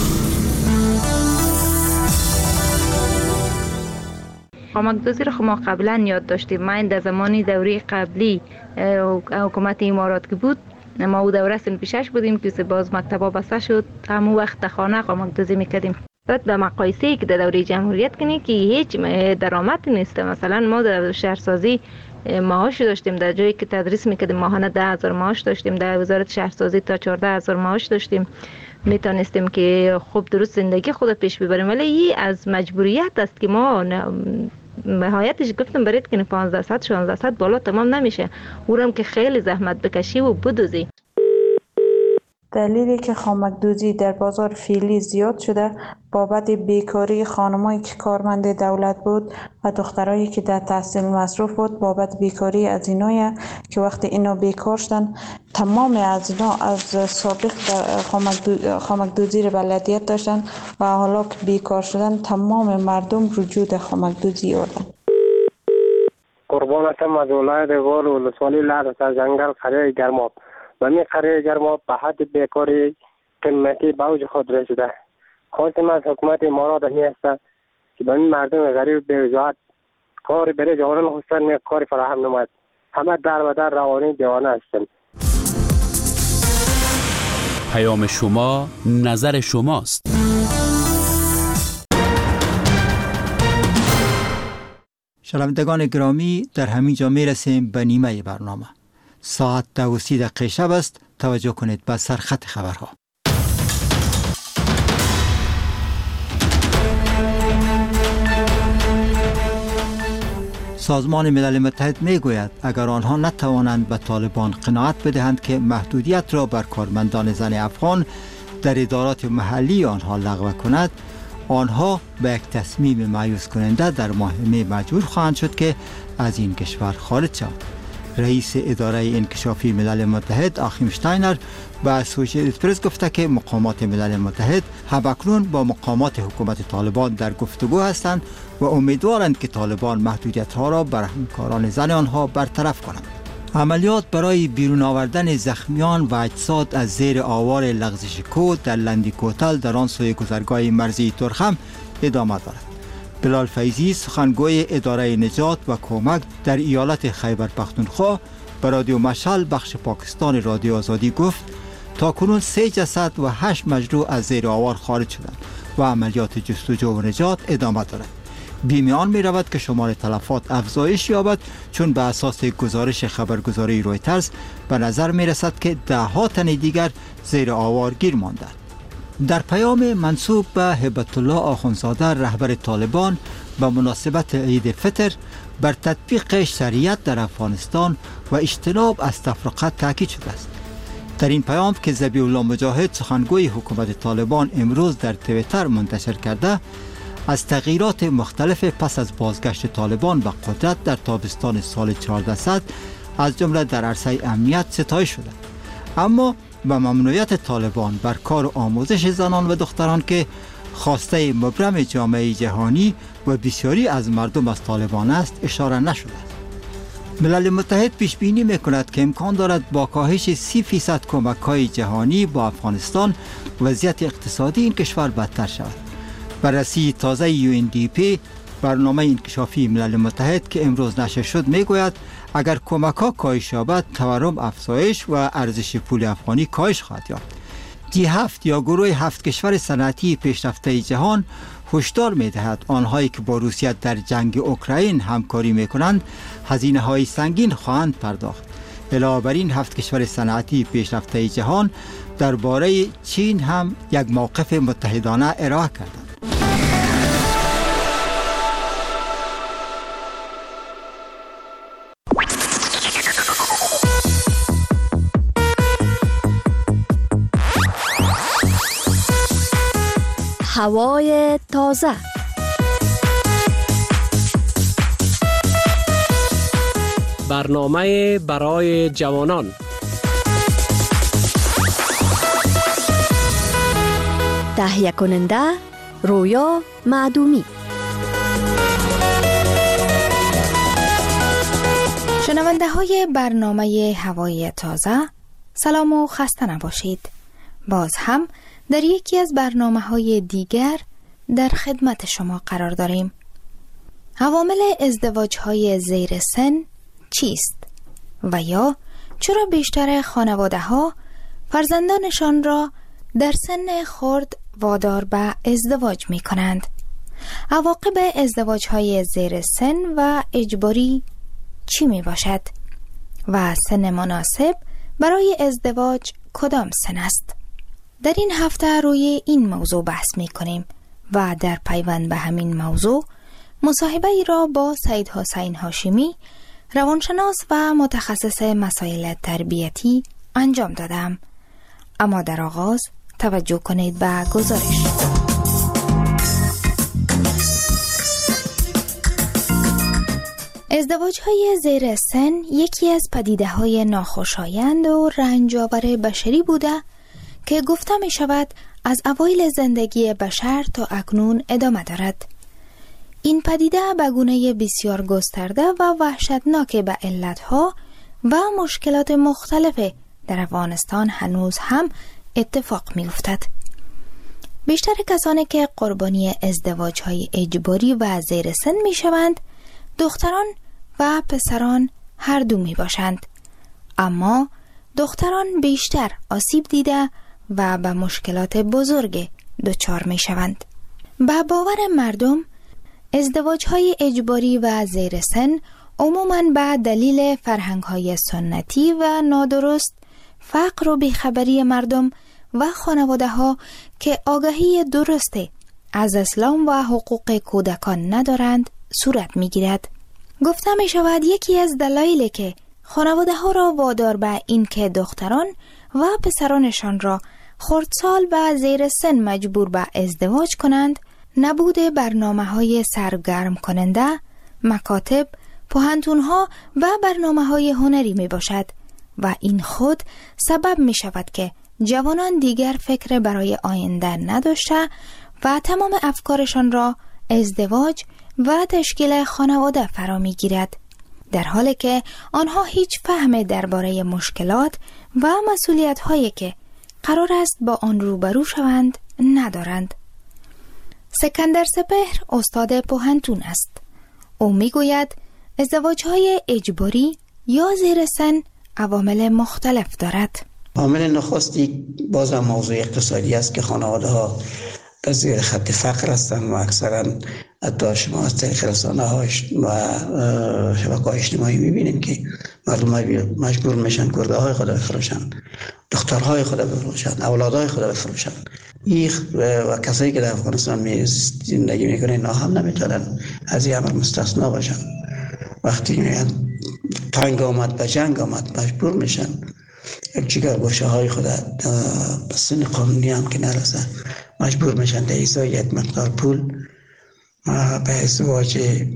خامک‌دوزی رو ما قبلا یاد داشتیم. من در زمانی دوره قبلی حکومت امارات که بود، ما او دوره سن پیشش بودیم که باز مکتبا بسته شد، همون وقت خانه خامک‌دوزی میکردیم. بعد به مقایسه که در دوره جمهوریت کنی که هیچ درآمد نیست. مثلا ما در شهرسازی معاش داشتیم، در جایی که تدریس میکردیم ماهانه ده هزار معاش داشتیم، در وزارت شهرسازی تا چهارده هزار معاش داشتیم، میتونستیم که خوب درست زندگی خود پیش ببریم. ولی این از مجبوریت است که ما نهایتش گفتم برید که پانزده صد شانزده صد بالا تمام نمیشه، اونم که خیلی زحمت بکشی و بدوزی. دلیلی که خامکدوزی در بازار فعلی زیاد شده بابت بیکاری خانمایی که کارمند دولت بود و دخترایی که در تحصیل مصروف بود بابت بیکاری از اینایی که وقتی اینا بیکار شدن تمام از اینا از سابق خامکدوزی رو بلدیت داشتن و حالا که بیکار شدن تمام مردم رجوع خامکدوزی آوردن. قربان هستم از ولایت غور ولسوالی لعل از جنگل قریه گرماب و می قریه گرماب به حد بیکاری قیمتی به اوج خود رسیده. خواستم از حکومت امارات می است که به این مردم غریب بی‌وجاهت کار برای جوانان خواستن می کاری فراهم نماید. همه در و در روانی دیوانه هستند. پیام شما نظر شماست. شنوندگان گرامی، در همین جا می رسیم به نیمه برنامه. ساعت دو و سی دقیقه شب است. توجه کنید به سرخط خبرها. سازمان ملل متحد می گوید اگر آنها نتوانند به طالبان قناعت بدهند که محدودیت را بر کارمندان زن افغان در ادارات محلی آنها لغو کند، آنها به یک تصمیم مایوس کننده در ماه می مجبور خواهند شد که از این کشور خارج شوند. رئیس اداره انکشافی ملل متحد آخیم شتاینر به اسوسییتد پرس گفته که مقامات ملل متحد همکنون با مقامات حکومت طالبان در گفتگو هستند و امیدوارند که طالبان محدودیت ها را بر همکاران زن آنها برطرف کنند. عملیات برای بیرون آوردن زخمیان و اجساد از زیر آوار لغزش کوه در لندی کوتل در آن سوی گذرگاه مرزی ترخم ادامه دارد. بلال فیضی سخنگوی اداره نجات و کمک در ایالت خیبر پختونخوا به رادیو مشعل بخش پاکستان رادیو آزادی گفت تا کنون سه جسد و هشت مجروح از زیر آوار خارج شدند و عملیات جستجو و نجات ادامه دارد. بیمیان می رود که شمار تلفات افزایش یابد چون به اساس گزارش خبرگزاری رویترز به نظر می رسد که ده ها تن دیگر زیر آوار گیر ماندند. در پیام منسوب به هبت الله آخوندزاده رهبر طالبان به مناسبت عید فطر بر تطبیق شریعت در افغانستان و اجتناب از تفرقه تاکید شده است. در این پیام که ذبیح الله مجاهد سخنگوی حکومت طالبان امروز در توییتر منتشر کرده، از تغییرات مختلف پس از بازگشت طالبان به قدرت در تابستان سال چهاردهصد از جمله در عرصه امنیت ستایش شده، اما به ممنوعیت طالبان بر کار و آموزش زنان و دختران که خواسته مبرم جامعه جهانی و بسیاری از مردم از طالبان است اشاره نشده است. ملل متحد پیش بینی میکند که امکان دارد با کاهش سی فیصد کمک‌های جهانی با افغانستان وضعیت اقتصادی این کشور بدتر شود. بررسی تازه یو ان دی پی برنامه انکشافی ملل متحد که امروز نشر شد میگوید اگر کمک‌ها کاهش یابد تورم افزایش و ارزش پول افغانی کاهش خواهد یافت. جی هفت یا گروه هفت کشور صنعتی پیشرفته جهان هشدار می‌دهد آنهایی که با روسیه در جنگ اوکراین همکاری می‌کنند هزینه‌های سنگین خواهند پرداخت. علاوه بر این هفت کشور صنعتی پیشرفته جهان درباره چین هم یک موقف متحدانه ارائه کردند. هوای تازه. برنامه برای جوانان. تهیه کننده رویا معدومی. شنونده های برنامه هوای تازه، سلام و خسته نباشید. باز هم در یکی از برنامه های دیگر در خدمت شما قرار داریم. عوامل ازدواج های زیر سن چیست؟ و یا چرا بیشتر خانواده ها فرزندانشان را در سن خرد وادار به ازدواج می کنند؟ عواقب ازدواج های زیر سن و اجباری چی می باشد؟ و سن مناسب برای ازدواج کدام سن است؟ در این هفته روی این موضوع بحث می کنیم و در پیوند به همین موضوع مصاحبه ای را با سید حسین هاشمی، روانشناس و متخصص مسائل تربیتی انجام دادم. اما در آغاز توجه کنید به گزارش. ازدواج‌های زیر سن یکی از پدیده‌های ناخوشایند و رنج‌آور بشری بوده که گفته می شود از اوایل زندگی بشر تا اکنون ادامه دارد. این پدیده به گونه بسیار گسترده و وحشتناک به علتها و مشکلات مختلف در افغانستان هنوز هم اتفاق می افتد. بیشتر کسانی که قربانی ازدواج‌های اجباری و زیر سن می شوند دختران و پسران هر دو می باشند، اما دختران بیشتر آسیب دیده و به مشکلات بزرگ دچار می شوند. به باور مردم ازدواج‌های اجباری و زیر سن عموماً به دلیل فرهنگ‌های سنتی و نادرست، فقر و بیخبری مردم و خانواده‌ها که آگاهی درست از اسلام و حقوق کودکان ندارند صورت می‌گیرد. گفته می‌شود یکی از دلایلی که خانواده‌ها را وادار به این که دختران و پسرانشان را خردسال و زیر سن مجبور به ازدواج کنند، نبود برنامه‌های سرگرم کننده، مکاتب، پوهنتون‌ها و برنامه‌های هنری میباشد و این خود سبب می‌شود که جوانان دیگر فکر برای آینده نداشته و تمام افکارشان را ازدواج و تشکیل خانواده فرا می‌گیرد، در حالی که آنها هیچ فهم درباره مشکلات و مسئولیت‌هایی که قرار است با آن روبرو شوند ندارند. سکندر سپهر استاد پوهنتون است. او میگوید ازدواج‌های اجباری یا زیر سن عوامل مختلف دارد. عامل نخستی باز هم موضوع اقتصادی است که خانواده ها در زیر خط فقر هستند و اکثرا حتی شما از طریق رسانه ها و شبکه های اجتماعی میبینیم که مردم مجبور میشن کرده های خود بفروشن، دخترهای خود بفروشن، اولادهای خود بفروشن. این و کسایی که در افغانستان می زندگی میکنن اینا هم نمیتونن از این امر مستثنا باشن. وقتی میگن تنگ آمد به جنگ آمد مجبور میشن یک جگر گوشه های خود به سن قانونی هم که نرسن مجبور میشن در ازای یک مقدار پول به ازدواج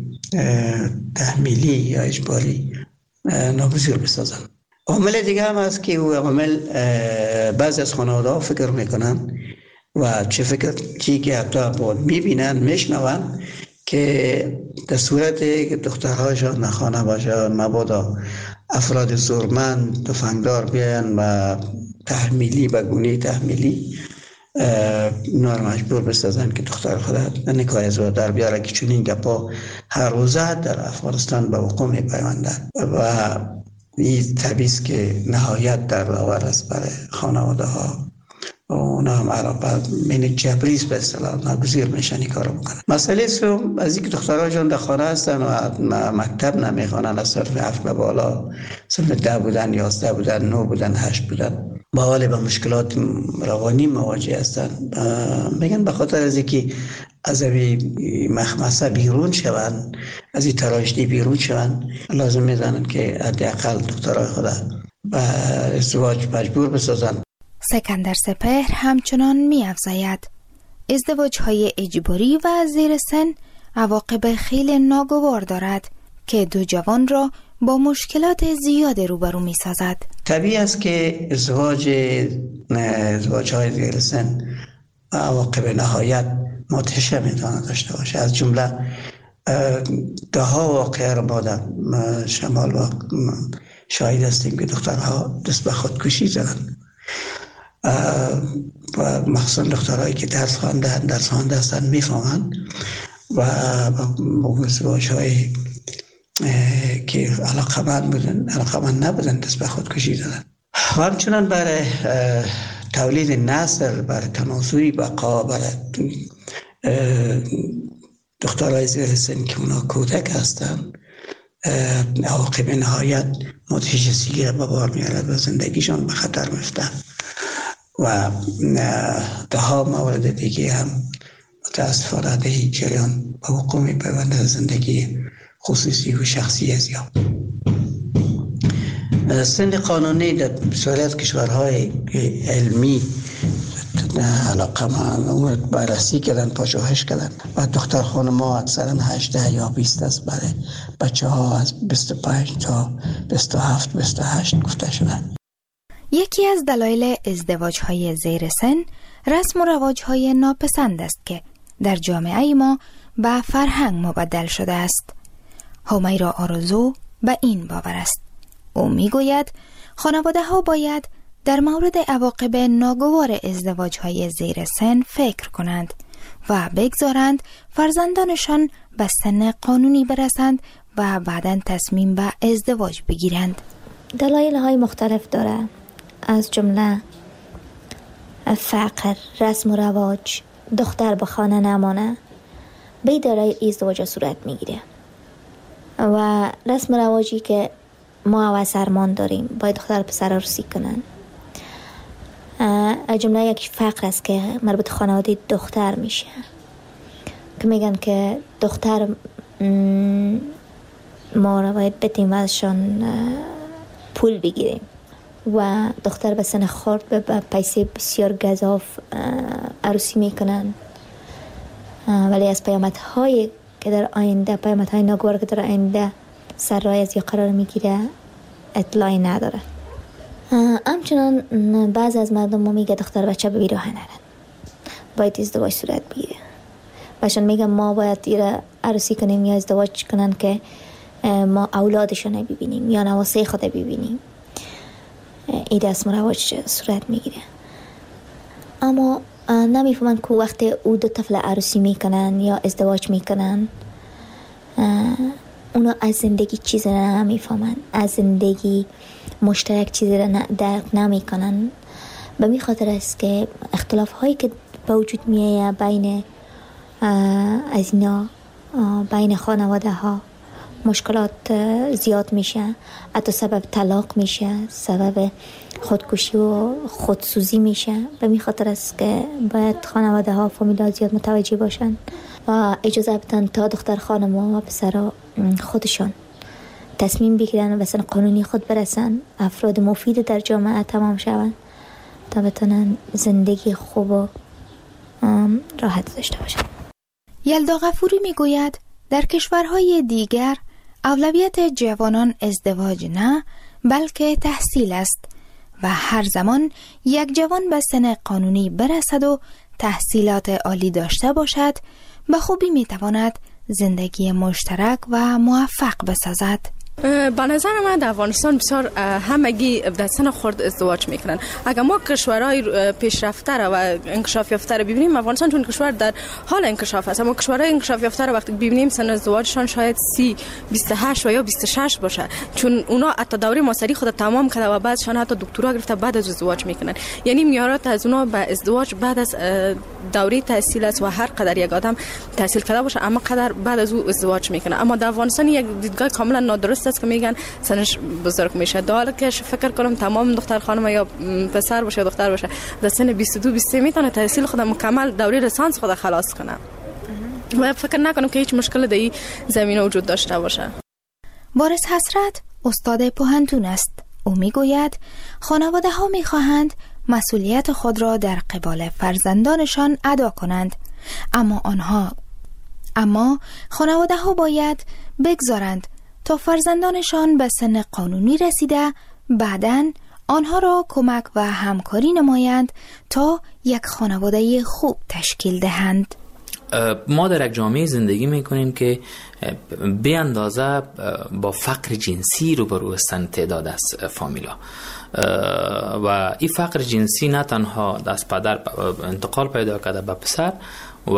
تحمیلی یا اجباری ناگزیر بسازن. عامل دیگه هم هست که او عامل بعضی از خانواده ها فکر میکنن و چه فکر چی که حتی بود میبینن میشنون که در صورت که دخترهاشان نخانه باشه مبادا افراد زورمند تفنگدار بیان و تحمیلی و گونه تحمیلی اینا رو مجبور بسازن که دختر خود نکاح ازدواج در بیاره که چون این گپا هر روزه در افغانستان به وقوع میپیونده و این طبیعی که نهایت در آور است برای خانواده ها و اونا هم عرب من جبریز به اصطلاح ناگزیر میشن این کارو بکنن. مسئله سوم از اینکه دخترها جان در خانه هستن و مکتب نمیخوانن، از صرف هفت به بالا صرف ده بودن، یازده بودن، نو بودن، هشت بودن با حال به مشکلات روانی مواجه هستن. میگن به خاطر از اینکه از این مخمسه بیرون شون، از این تراژدی بیرون شون، لازم میزنن که حداقل دخترای خود به ازدواج مجبور بسازن. سکندر سپهر همچنان می افزاید ازدواج‌های اجباری و زیر سن عواقب خیلی ناگوار دارد که دو جوان را با مشکلات زیاد روبرو می سازد. طبیعی است که ازدواج ازدواج‌های زیر سن عواقب نهایت مدهشه میتواند داشته باشه. از جمله ده ها واقعه را ما در شمال و شاهد هستیم که دخترها دست به خودکشی زدند و مخصوصا دخترهایی که درس خوانده درس خوانده هستند میفهمند و با ازدواج‌های که علاقمند بودن علاقمند نبودن دست به خودکشی زدن. و همچنان برای تولید نسل، برای تناسلی بقا، برای دخترهای زیر سن که اونا کودک هستن عواقب نهایت مدهشی به بار میارد و زندگیشان به خطر میفتن و ده ها مورد دیگه هم متاسفانه در این جریان به وقوع میپیونده زندگی خصوصی و شخصی از یا سن قانونی در بسیاری از کشورهای علمی علاقه من بررسی کردن، پژوهش کردن و دختر خانم‌ها اکثرا هجده یا بیست است، برای بچه ها از بیست و پنج تا بیست و هفت بیست و هشت گفته شده. یکی از دلایل ازدواج‌های زیر سن رسم و رواج‌های ناپسند است که در جامعه ما به فرهنگ مبدل شده است. همیرا آرزو به این باور است. او میگوید خانواده‌ها باید در مورد عواقب ناگوار ازدواج‌های زیر سن فکر کنند و بگذارند فرزندانشان به سن قانونی برسند و بعداً تصمیم به ازدواج بگیرند. دلایل های مختلف داره، از جمله فقر، رسم و رواج، دختر به خانه نمانه، به دلایل ازدواج صورت میگیره و رسم و رواجی که ما و سرمان داریم باید دختر پسر عروسی کنن. از جمله یک فقر است که مربوط خانواده دختر میشه که میگن که دختر ما را باید بدیم و ازشان پول بگیریم و دختر به سن خورد به پیسه بسیار گزاف عروسی میکنن، ولی از پیامدهای که در آینده، پیامدهای ناگوار که در آینده سر راه از یا قرار میگیره اطلاعی نداره. همچنان بعض از مردم ما میگه دختر بچه به بیراه نرن، باید ازدواج صورت بگیره. باشن میگن ما باید ایره عروسی کنیم یا ازدواج کنن که ما اولادشون ببینیم یا نواسه خود ببینیم. این رسم و رواج صورت میگیره، اما نمیفهمن که وقت او دو طفل عروسی میکنن یا ازدواج میکنن اونا از زندگی چیزی را نمیفهمن، از زندگی مشترک چیزی را درک نمیکنن. به می خاطر است که اختلاف هایی که به وجود میایه بین از اینا، بین خانواده ها مشکلات زیاد میشه، حتی سبب طلاق میشه، سبب خودکشی و خودسوزی میشه. به می خاطر است که باید خانواده ها فامیل زیاد متوجه باشن و اجازه بدن تا دختر خانم و پسر خودشان تصمیم بگیرن و سن قانونی خود برسن، افراد مفید در جامعه تمام شون تا بتونن زندگی خوب و راحت داشته باشن. یلدا غفوری میگوید در کشورهای دیگر اولویت جوانان ازدواج نه بلکه تحصیل است و هر زمان یک جوان به سن قانونی برسد و تحصیلات عالی داشته باشد به خوبی میتواند زندگی مشترک و موفق بسازد. به نظر من در افغانستان بسیار همگی در سن خرد ازدواج میکنن. اگر ما کشورهای پیشرفته و انکشاف یافته رو ببینیم، افغانستان چون کشور در حال انکشاف است، اما کشورهای انکشاف یافته رو وقتی ببینیم سن ازدواجشان شاید سی، بیست و هشت و یا بیست و شش باشه، چون اونا حتی دوره ماستری خود تمام کرده و بعدشان حتی دکترا گرفته بعد از ازدواج میکنن. یعنی میارات از اونا به ازدواج بعد از دوره تحصیل است و هر قدر یک آدم تحصیل کرده باشه اما قدر بعد از او ازدواج میکنه. اما در افغانستان یک دیدگاه کاملا نادرست است که میگن سنش بزرگ میشه. در حالی که فکر کنم تمام دختر خانم یا پسر باشه یا دختر باشه در سن بیست و دو بیست و سه میتونه تحصیل خود مکمل دوره لیسانس خود خلاص کنه و فکر نکنم که هیچ مشکل در این زمینه وجود داشته باشه. وارث حسرت استاد پوهنتون است. او میگوید خانواده ها میخواهند مسئولیت خود را در قبال فرزندانشان ادا کنند، اما آنها اما خانواده ها باید بگذارند تا فرزندانشان به سن قانونی رسیده بعداً آنها را کمک و همکاری نمایند تا یک خانواده خوب تشکیل دهند. ما در یک جامعه زندگی میکنیم که به اندازه با فقر جنسی روبرو هستند تعداد از فامیلا و این فقر جنسی نه تنها از پدر انتقال پیدا کرده به پسر و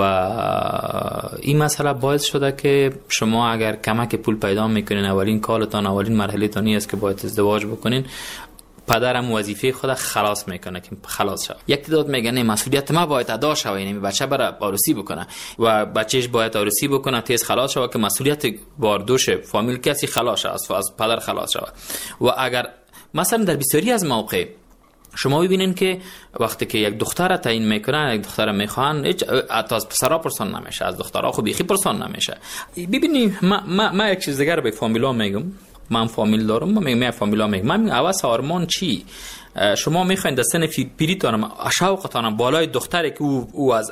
این مسئله باعث شده که شما اگر کمک پول پیدا میکنین اولین کارتان اولین مرحله تانی است که باید ازدواج بکنین، پدرم وظیفه خود خلاص میکنه که خلاص شد. یک تعداد میگن مسئولیت ما باید ادا شود، یعنی بچه بره عروسی بکنه و بچهش باید عروسی بکنه تیز خلاص شود که مسئولیت باردوش فامیل کسی خلاص شود، از پدر خلاص شود. و اگر مثلا در بسیاری از مواقع شما ببینین که وقتی که یک دختر تعیین میکنن، یک دختر میخوان، هیچ از پسرا پرسان نمیشه، از دخترها خو بیخی پرسان نمیشه. ببینید ما ما, ما یک چیز دیگه رو به فامیلا میگم. من فامیل دارم، من میگم فامیلا میگم من عوض آرمان چی؟ شما میخواین در سن پیریتانم شوقتانم بالای دختری که او, او از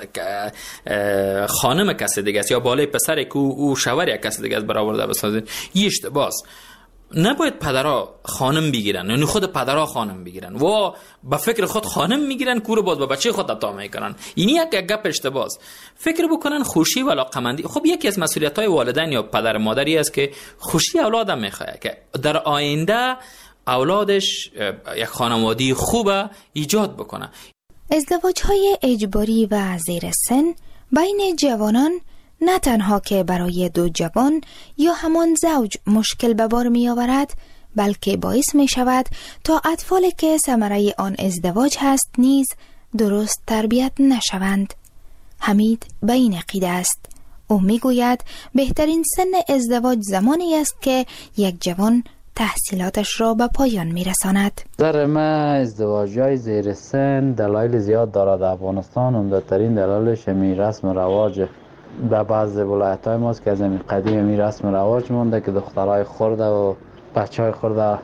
خانم کسی دیگه است یا بالای پسری که او, او شوهر کسی دیگه است برآورده بسازین. این اشتباهه. نباید پدرها خانم بگیرن، یعنی خود پدرها خانم بگیرن و با فکر خود خانم میگیرن کور باز با بچه خود عطا میکنن. این یک گپ اشتباهه. فکر بکنن خوشی و علاقمندی. خب یکی از مسئولیت‌های والدین یا پدر مادری است که خوشی اولادم میخواد که در آینده اولادش یک خانواده خوب ایجاد بکنه. ازدواج‌های اجباری و زیر سن بین جوانان نه تنها که برای دو جوان یا همان زوج مشکل به بار می آورد، بلکه باعث می شود تا اطفالی که ثمره آن ازدواج هست نیز درست تربیت نشوند. حمید به این عقیده است. او می گوید بهترین سن ازدواج زمانی است که یک جوان تحصیلاتش را به پایان می رساند. در من ازدواج‌های زیر سن دلایل زیاد دارد. در افغانستان عمده‌ترین دلایلش می رسم رواج در بعض ولایت‌های ماست که از این قدیم می رسم رواج مونده که دخترای خرده و بچهای خرده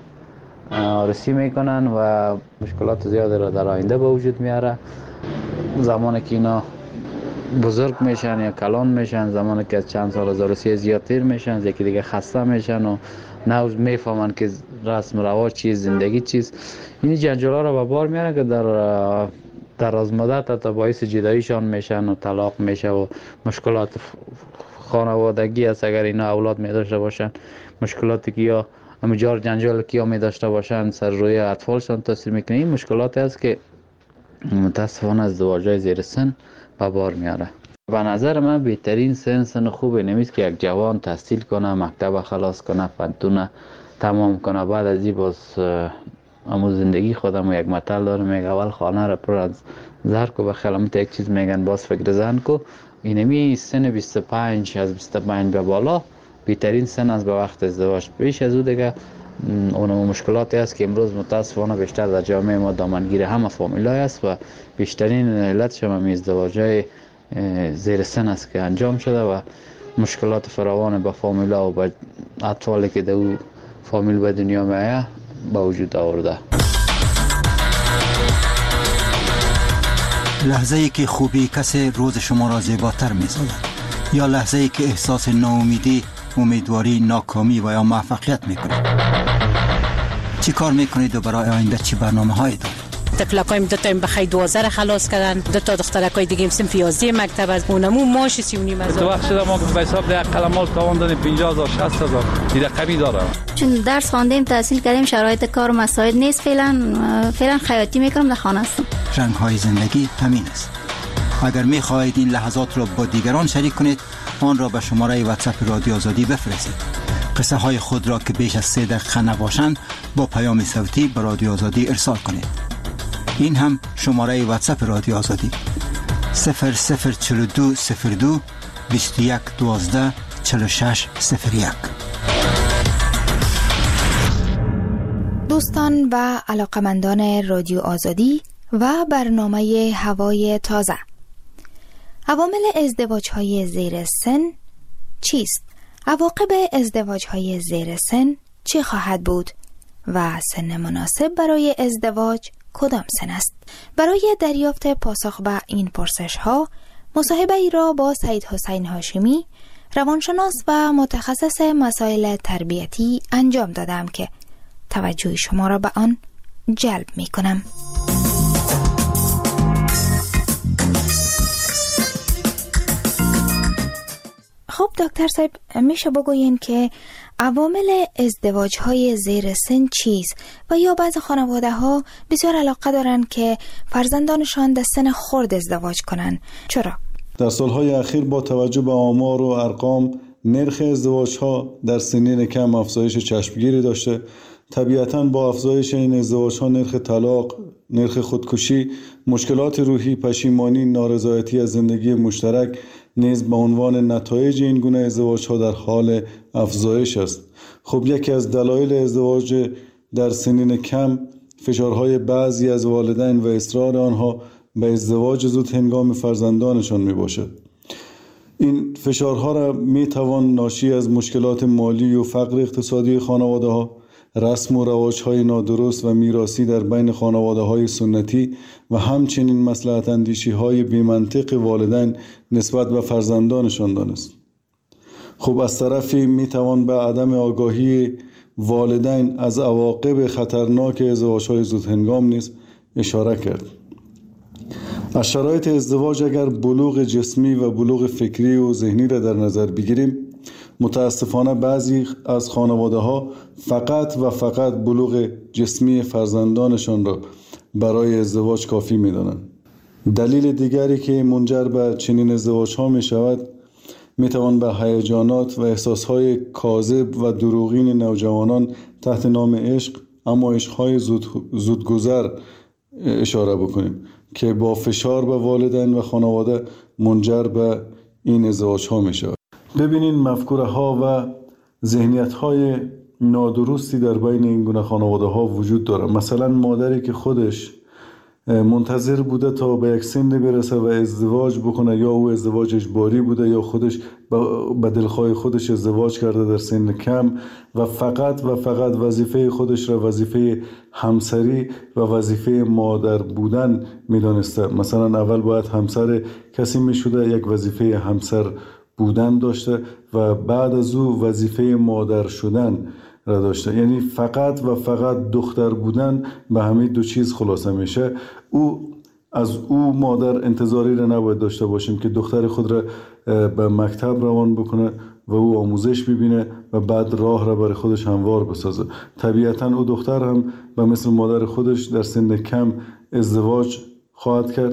عروسی میکنن و مشکلات زیادی را در آینده به وجود میاره. زمانی که اینا بزرگ میشن یا کلان میشن، زمانی که از چند سال از عروسی زیادتر میشن، یکی دیگه خسته میشن و نوز میفهمن که رسم رواج چیز، زندگی چیز. این جنجالا را به بار میاره که در در از مدت تا باعث جداییشان میشن و طلاق میشه و مشکلات خانوادگی است. اگر اینا اولاد می داشته باشن، مشکلاتی که یا مجار جنجال که یا می داشته باشن سر روی اطفالشان تاثیر میکنه. این مشکلاتی است که متاسفانه ازدواج‌های زیر سن به بار میاره. به نظر من بهترین سن سن خوبی نمیست که یک جوان تحصیل کنه، مکتب خلاص کنه، پنتونه تمام کنه، بعد از این باز امو زندگی خودم یک مطل داره میگه اول خانه را پر از زر کو به خیالمت یک چیز میگن باز فکر زن کو. اینمی سن بیست و پنج از بیست و پنج به بالا بهترین سن از به وقت ازدواج. بیش از او دیگه اون مشکلاتی است که امروز متاسفانه بیشتر در جامعه ما دامنگیر همه فامیلای است و بیشترین علتش هم ازدواج‌های زیر سن است که انجام شده و مشکلات فراوان به فامیلا و به اطفالی که در او فامیل به دنیا میآید با وجود آورده. لحظه ای که خوبی کسی روز شما را زیباتر می‌سازد یا لحظه ای که احساس ناامیدی، امیدواری، ناکامی و یا موفقیت می‌کنید. چی کار می‌کنید و برای آینده چی برنامه‌هایی دارید؟ تفلکایم دو تا بخای دوازده خلاص کردن، دو تا دخترکای دیگه هم سنف یازده مکتب از اونمو ماش سی و نیم هزار. تو وقت شده ما به حساب ده قلمال تاوان دادیم پنجاه هزار شصت هزار دیگه کمی داره. چون درس خواندیم تحصیل کردیم شرایط کار مساعد نیست، فعلا فعلا خیاطی میکنم در خانه هستم. رنگ‌های زندگی همین است. اگر می‌خواهید این لحظات را با دیگران شریک کنید، آن را به شماره واتساپ رادیو آزادی بفرستید. قصه های خود را که بیش از سه دقیقه نباشند با پیام صوتی به رادیو آزادی ارسال کنید. این هم شماره واتساپ رادیو آزادی صفر صفر چهل و دو صفر دو بیست و یک دوازده چهل و شش صفر یک. دوستان و علاقمندان رادیو آزادی و برنامه هوای تازه، عوامل ازدواج‌های زیر سن چیست؟ عواقب ازدواج‌های زیر سن چه خواهد بود؟ و سن مناسب برای ازدواج کدام سن است؟ برای دریافت پاسخ به این پرسش‌ها مصاحبه ای را با سید حسین هاشمی، روانشناس و متخصص مسائل تربیتی انجام دادم که توجه شما را به آن جلب می کنم. خب دکتر صاحب، میشه بگوین که عوامل ازدواج‌های زیر سن چیست و یا بعض خانواده ها بسیار علاقه دارن که فرزندانشان در سن خرد ازدواج کنن؟ چرا؟ در سالهای اخیر با توجه به آمار و ارقام نرخ ازدواج‌ها در سنین کم افزایش چشمگیری داشته. طبیعتاً با افزایش این ازدواج‌ها نرخ طلاق، نرخ خودکشی، مشکلات روحی، پشیمانی، نارضایتی از زندگی مشترک نیز به عنوان نتایج این گونه ازدواج‌ها در حال افزایش است. خب یکی از دلایل ازدواج در سنین کم فشارهای بعضی از والدین و اصرار آنها به ازدواج زود هنگام فرزندانشان می باشد. این فشارها را می توان ناشی از مشکلات مالی و فقر اقتصادی خانواده ها، رسم و رواج های نادرست و میراثی در بین خانواده های سنتی و همچنین مصلحت اندیشی های بی‌منطق والدین نسبت به فرزندانشان دانست. خب از طرفی می توان به عدم آگاهی والدین از عواقب خطرناک ازدواج های زودهنگام نیز اشاره کرد. از شرایط ازدواج اگر بلوغ جسمی و بلوغ فکری و ذهنی را در نظر بگیریم، متاسفانه بعضی از خانواده ها فقط و فقط بلوغ جسمی فرزندانشان را برای ازدواج کافی می دانند. دلیل دیگری که منجر به چنین ازدواج ها می شود می توان به هیجانات و احساس های کاذب و دروغین نوجوانان تحت نام عشق، اما عشق های زود زودگذر اشاره بکنیم که با فشار به والدین و خانواده منجر به این ازدواج ها می شود. ببینین مفکوره ها و ذهنیت های نادرستی در بین این گونه خانواده ها وجود داره. مثلا مادری که خودش منتظر بوده تا به یک سن برسه و ازدواج بکنه، یا او ازدواج اجباری بوده یا خودش به دلخواه خودش ازدواج کرده در سن کم و فقط و فقط وظیفه خودش را وظیفه همسری و وظیفه مادر بودن میدانسته. مثلا اول باید همسر کسی میشده، یک وظیفه همسر بودن داشته و بعد از او وظیفه مادر شدن را داشته. یعنی فقط و فقط دختر بودن به همین دو چیز خلاصه میشه. او از او مادر انتظاری را نباید داشته باشیم که دختر خود را به مکتب روان بکنه و او آموزش ببینه و بعد راه را برای خودش هموار بسازه. طبیعتا او دختر هم به مثل مادر خودش در سن کم ازدواج خواهد کرد،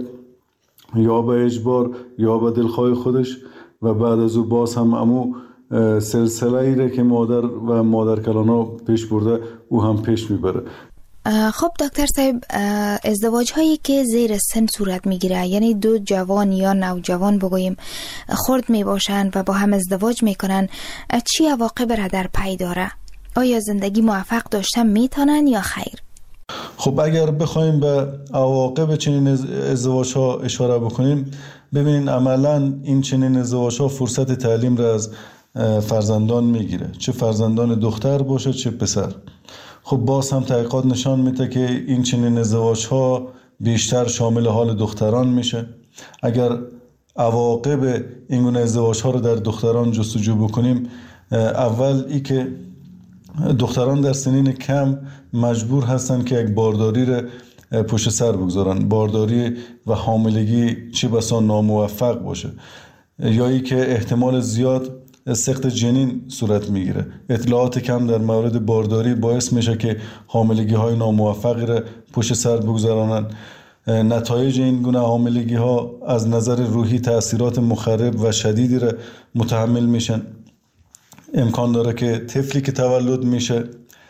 یا به اجبار یا به دلخواه خودش، و بعد از او باز هم امو سلسله ای را که مادر و مادر کلانا پیش برده او هم پیش میبره. خب دکتر صاحب، ازدواج هایی که زیر سن صورت میگیره، یعنی دو جوان یا نوجوان بگوییم خرد میباشند و با هم ازدواج میکنن، چی عواقب را در پی داره؟ آیا زندگی موفق داشتن میتونن یا خیر؟ خب اگر بخوایم به عواقب چنین ازدواج ها اشاره بکنیم، ببینین عملا این چنین ازدواج ها فرصت تعلیم را از فرزندان میگیره، چه فرزندان دختر باشه چه پسر. خب باز هم تحقیقات نشان میده که این چنین ازدواج ها بیشتر شامل حال دختران میشه. اگر عواقب این گونه ازدواج ها رو در دختران جستجو بکنیم، اول ای که دختران در سنین کم مجبور هستند که یک بارداری را پشت سر بگذارن. بارداری و حاملگی چه بسا ناموفق باشه، یا ای که احتمال زیاد سقط جنین صورت میگیره. اطلاعات کم در مورد بارداری باعث میشه که حاملگی های ناموفقی را پشت سر بگذارن. نتایج این گونه حاملگی ها از نظر روحی تأثیرات مخرب و شدیدی را متحمل میشن. امکان داره که طفلی که تولد میشه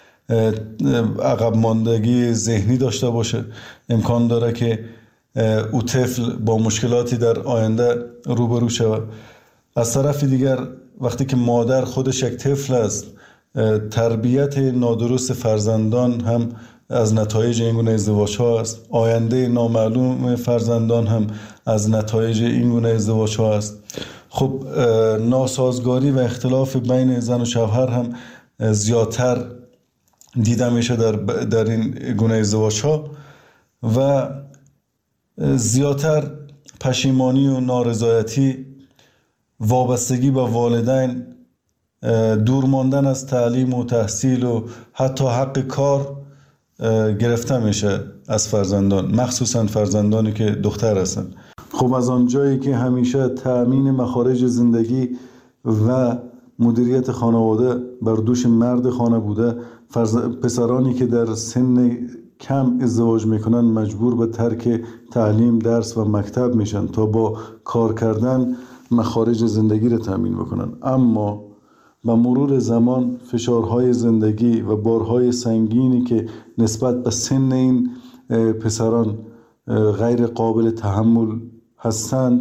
عقب ماندگی ذهنی داشته باشه. امکان داره که او طفل با مشکلاتی در آینده روبرو شود. از طرف دیگر وقتی که مادر خودش یک طفل است، تربیت نادرست فرزندان هم از نتایج این گونه ازدواج ها است. آینده نامعلوم فرزندان هم از نتایج این گونه ازدواج ها است. خب ناسازگاری و اختلاف بین زن و شوهر هم زیادتر دیده میشه در, در این گونه ازدواج ها و زیادتر پشیمانی و نارضایتی، وابستگی به والدین، دور ماندن از تعلیم و تحصیل و حتی حق کار گرفته میشه از فرزندان، مخصوصا فرزندانی که دختر هستند. خب از آنجایی که همیشه تأمین مخارج زندگی و مدیریت خانواده بر دوش مرد خانه بوده، فرز... پسرانی که در سن کم ازدواج میکنن مجبور به ترک تعلیم، درس و مکتب میشن تا با کار کردن مخارج زندگی را تأمین بکنن. اما با مرور زمان فشارهای زندگی و بارهای سنگینی که نسبت به سن این پسران غیر قابل تحمل هستند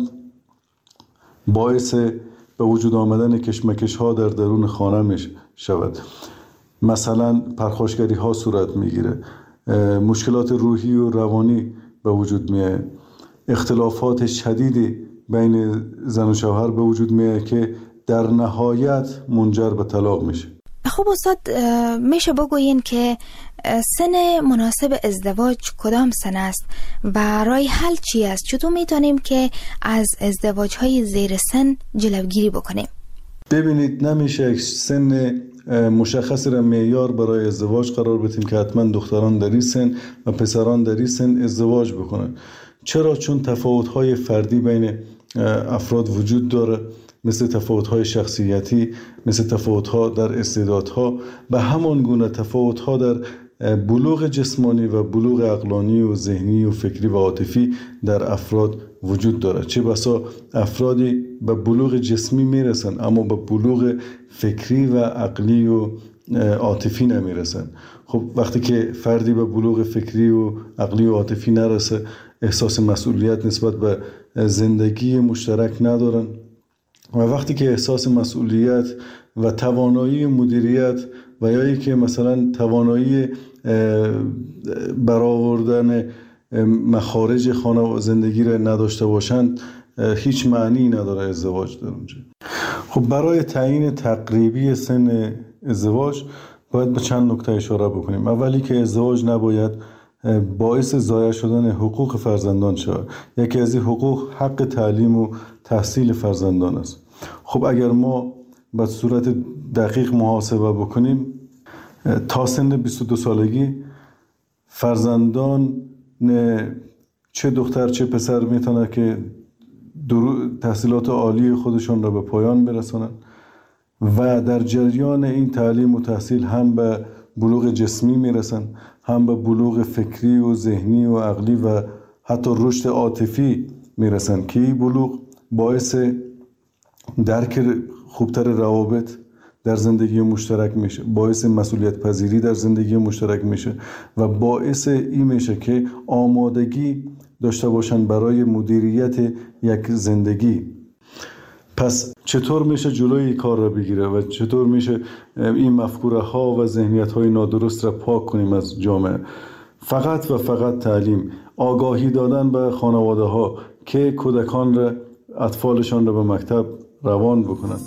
باعث به وجود آمدن کشمکش ها در درون خانه می شود. مثلا پرخاشگری ها صورت می گیره، مشکلات روحی و روانی به وجود می آید، اختلافات شدیدی بین زن و شوهر به وجود میاد که در نهایت منجر به طلاق میشه. خب استاد، میشه بگوین که سن مناسب ازدواج کدام سن است و راه حل چی است؟ چطور میتونیم که از ازدواج های زیر سن جلوگیری بکنیم؟ ببینید، نمیشه یک سن مشخص را معیار برای ازدواج قرار بدیم که حتما دختران در این سن و پسران در این سن ازدواج بکنن. چرا؟ چون تفاوت‌های فردی بین افراد وجود داره، مثل تفاوت‌های شخصیتی، مثل تفاوت‌ها در استعدادها، به همان گونه تفاوت‌ها در بلوغ جسمانی و بلوغ عقلانی و ذهنی و فکری و عاطفی در افراد وجود داره. چه بسا افرادی به بلوغ جسمی میرسن اما به بلوغ فکری و عقلی و عاطفی نمیرسن. خب وقتی که فردی به بلوغ فکری و عقلی و عاطفی نرسه، احساس مسئولیت نسبت به زندگی مشترک ندارن و وقتی که احساس مسئولیت و توانایی مدیریت و یا ای که مثلا توانایی برآوردن مخارج خانه و زندگی را نداشته باشند، هیچ معنی نداره ازدواج در اونجا. خب برای تعیین تقریبی سن ازدواج باید به چند نکته اشاره بکنیم. اولی که ازدواج نباید باعث ضایع شدن حقوق فرزندان شود. یکی از این حقوق حق تعلیم و تحصیل فرزندان است. خب اگر ما به صورت دقیق محاسبه بکنیم، تا سن بیست و دو سالگی فرزندان چه دختر چه پسر میتونه که تحصیلات عالی خودشون را به پایان برسونن و در جریان این تعلیم و تحصیل هم به بلوغ جسمی میرسن، هم به بلوغ فکری و ذهنی و عقلی و حتی رشد عاطفی میرسن که این بلوغ باعث درک خوبتر روابط در زندگی مشترک میشه، باعث مسئولیت پذیری در زندگی مشترک میشه و باعث این میشه که آمادگی داشته باشن برای مدیریت یک زندگی. پس چطور میشه جلوی این کار را بگیره و چطور میشه این مفکوره ها و ذهنیت های نادرست را پاک کنیم از جامعه؟ فقط و فقط تعلیم، آگاهی دادن به خانواده ها که کودکان را، اطفالشان را به مکتب روان بکنند.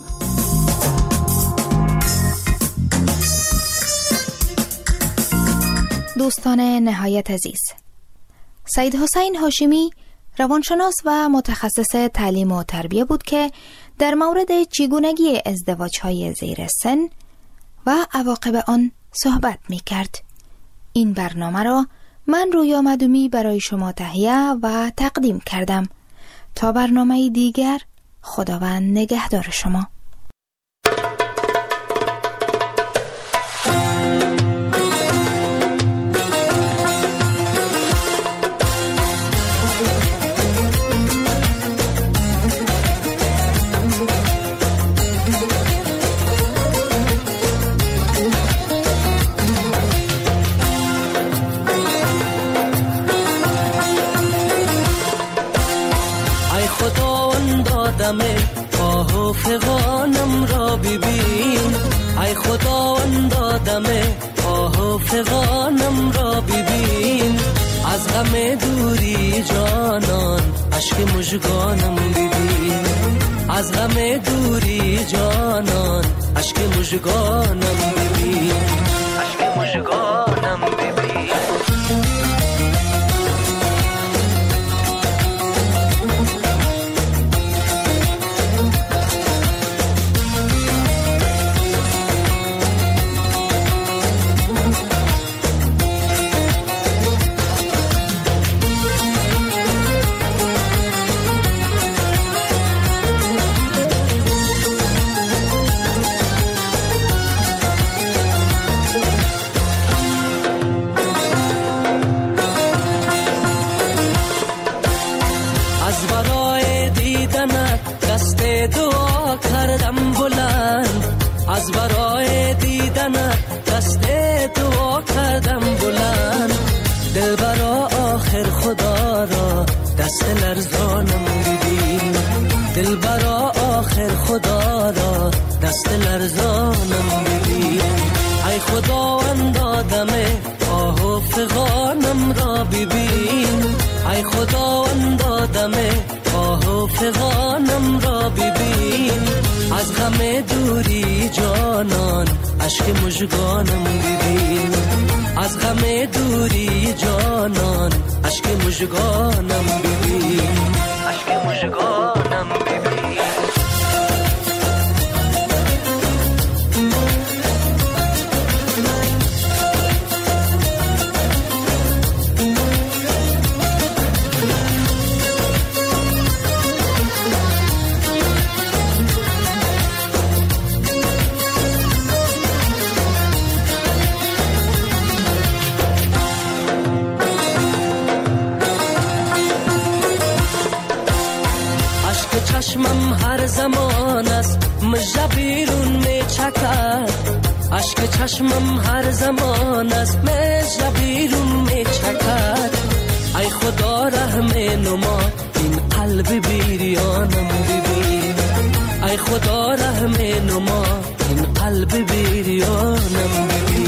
دوستان نهایت عزیز، سید حسین هاشمی روانشناس و متخصص تعلیم و تربیه بود که در مورد چگونگی ازدواج‌های زیر سن و عواقب آن صحبت می‌کرد. این برنامه را من رویا مدومی برای شما تهیه و تقدیم کردم. تا برنامه دیگر، خداوند نگهدار شما. آه و فغانم را ببین، ای خداوند آدم آه و فغانم را ببین، از غم دوری جانان عشق مژگانم ببین، از غم دوری جانان عشق مژگانم ببین، عشق مژگانم ببین. از برای دیدنت دست دعا کردم بلند، دل برا آخر خدا را دست لرزانم ببین، دل برا آخر خدا را دست لرزانم ببین، ای خداوند آدم آه و فغانم را ببین، ای خداوند آدم آه و فغانم اشک مژگانم ببین، از غم دوری جانان اشک مژگانم ببین، اشک مژگانم ببین. چشمم هر زمان است مژه بیرون می چکد، اشک چشمم هر زمان است مژه بیرون می چکد. ای خدا رحم نما این قلب بیریانم ببین، ای خدا رحم نما این قلب بیریانم ببین.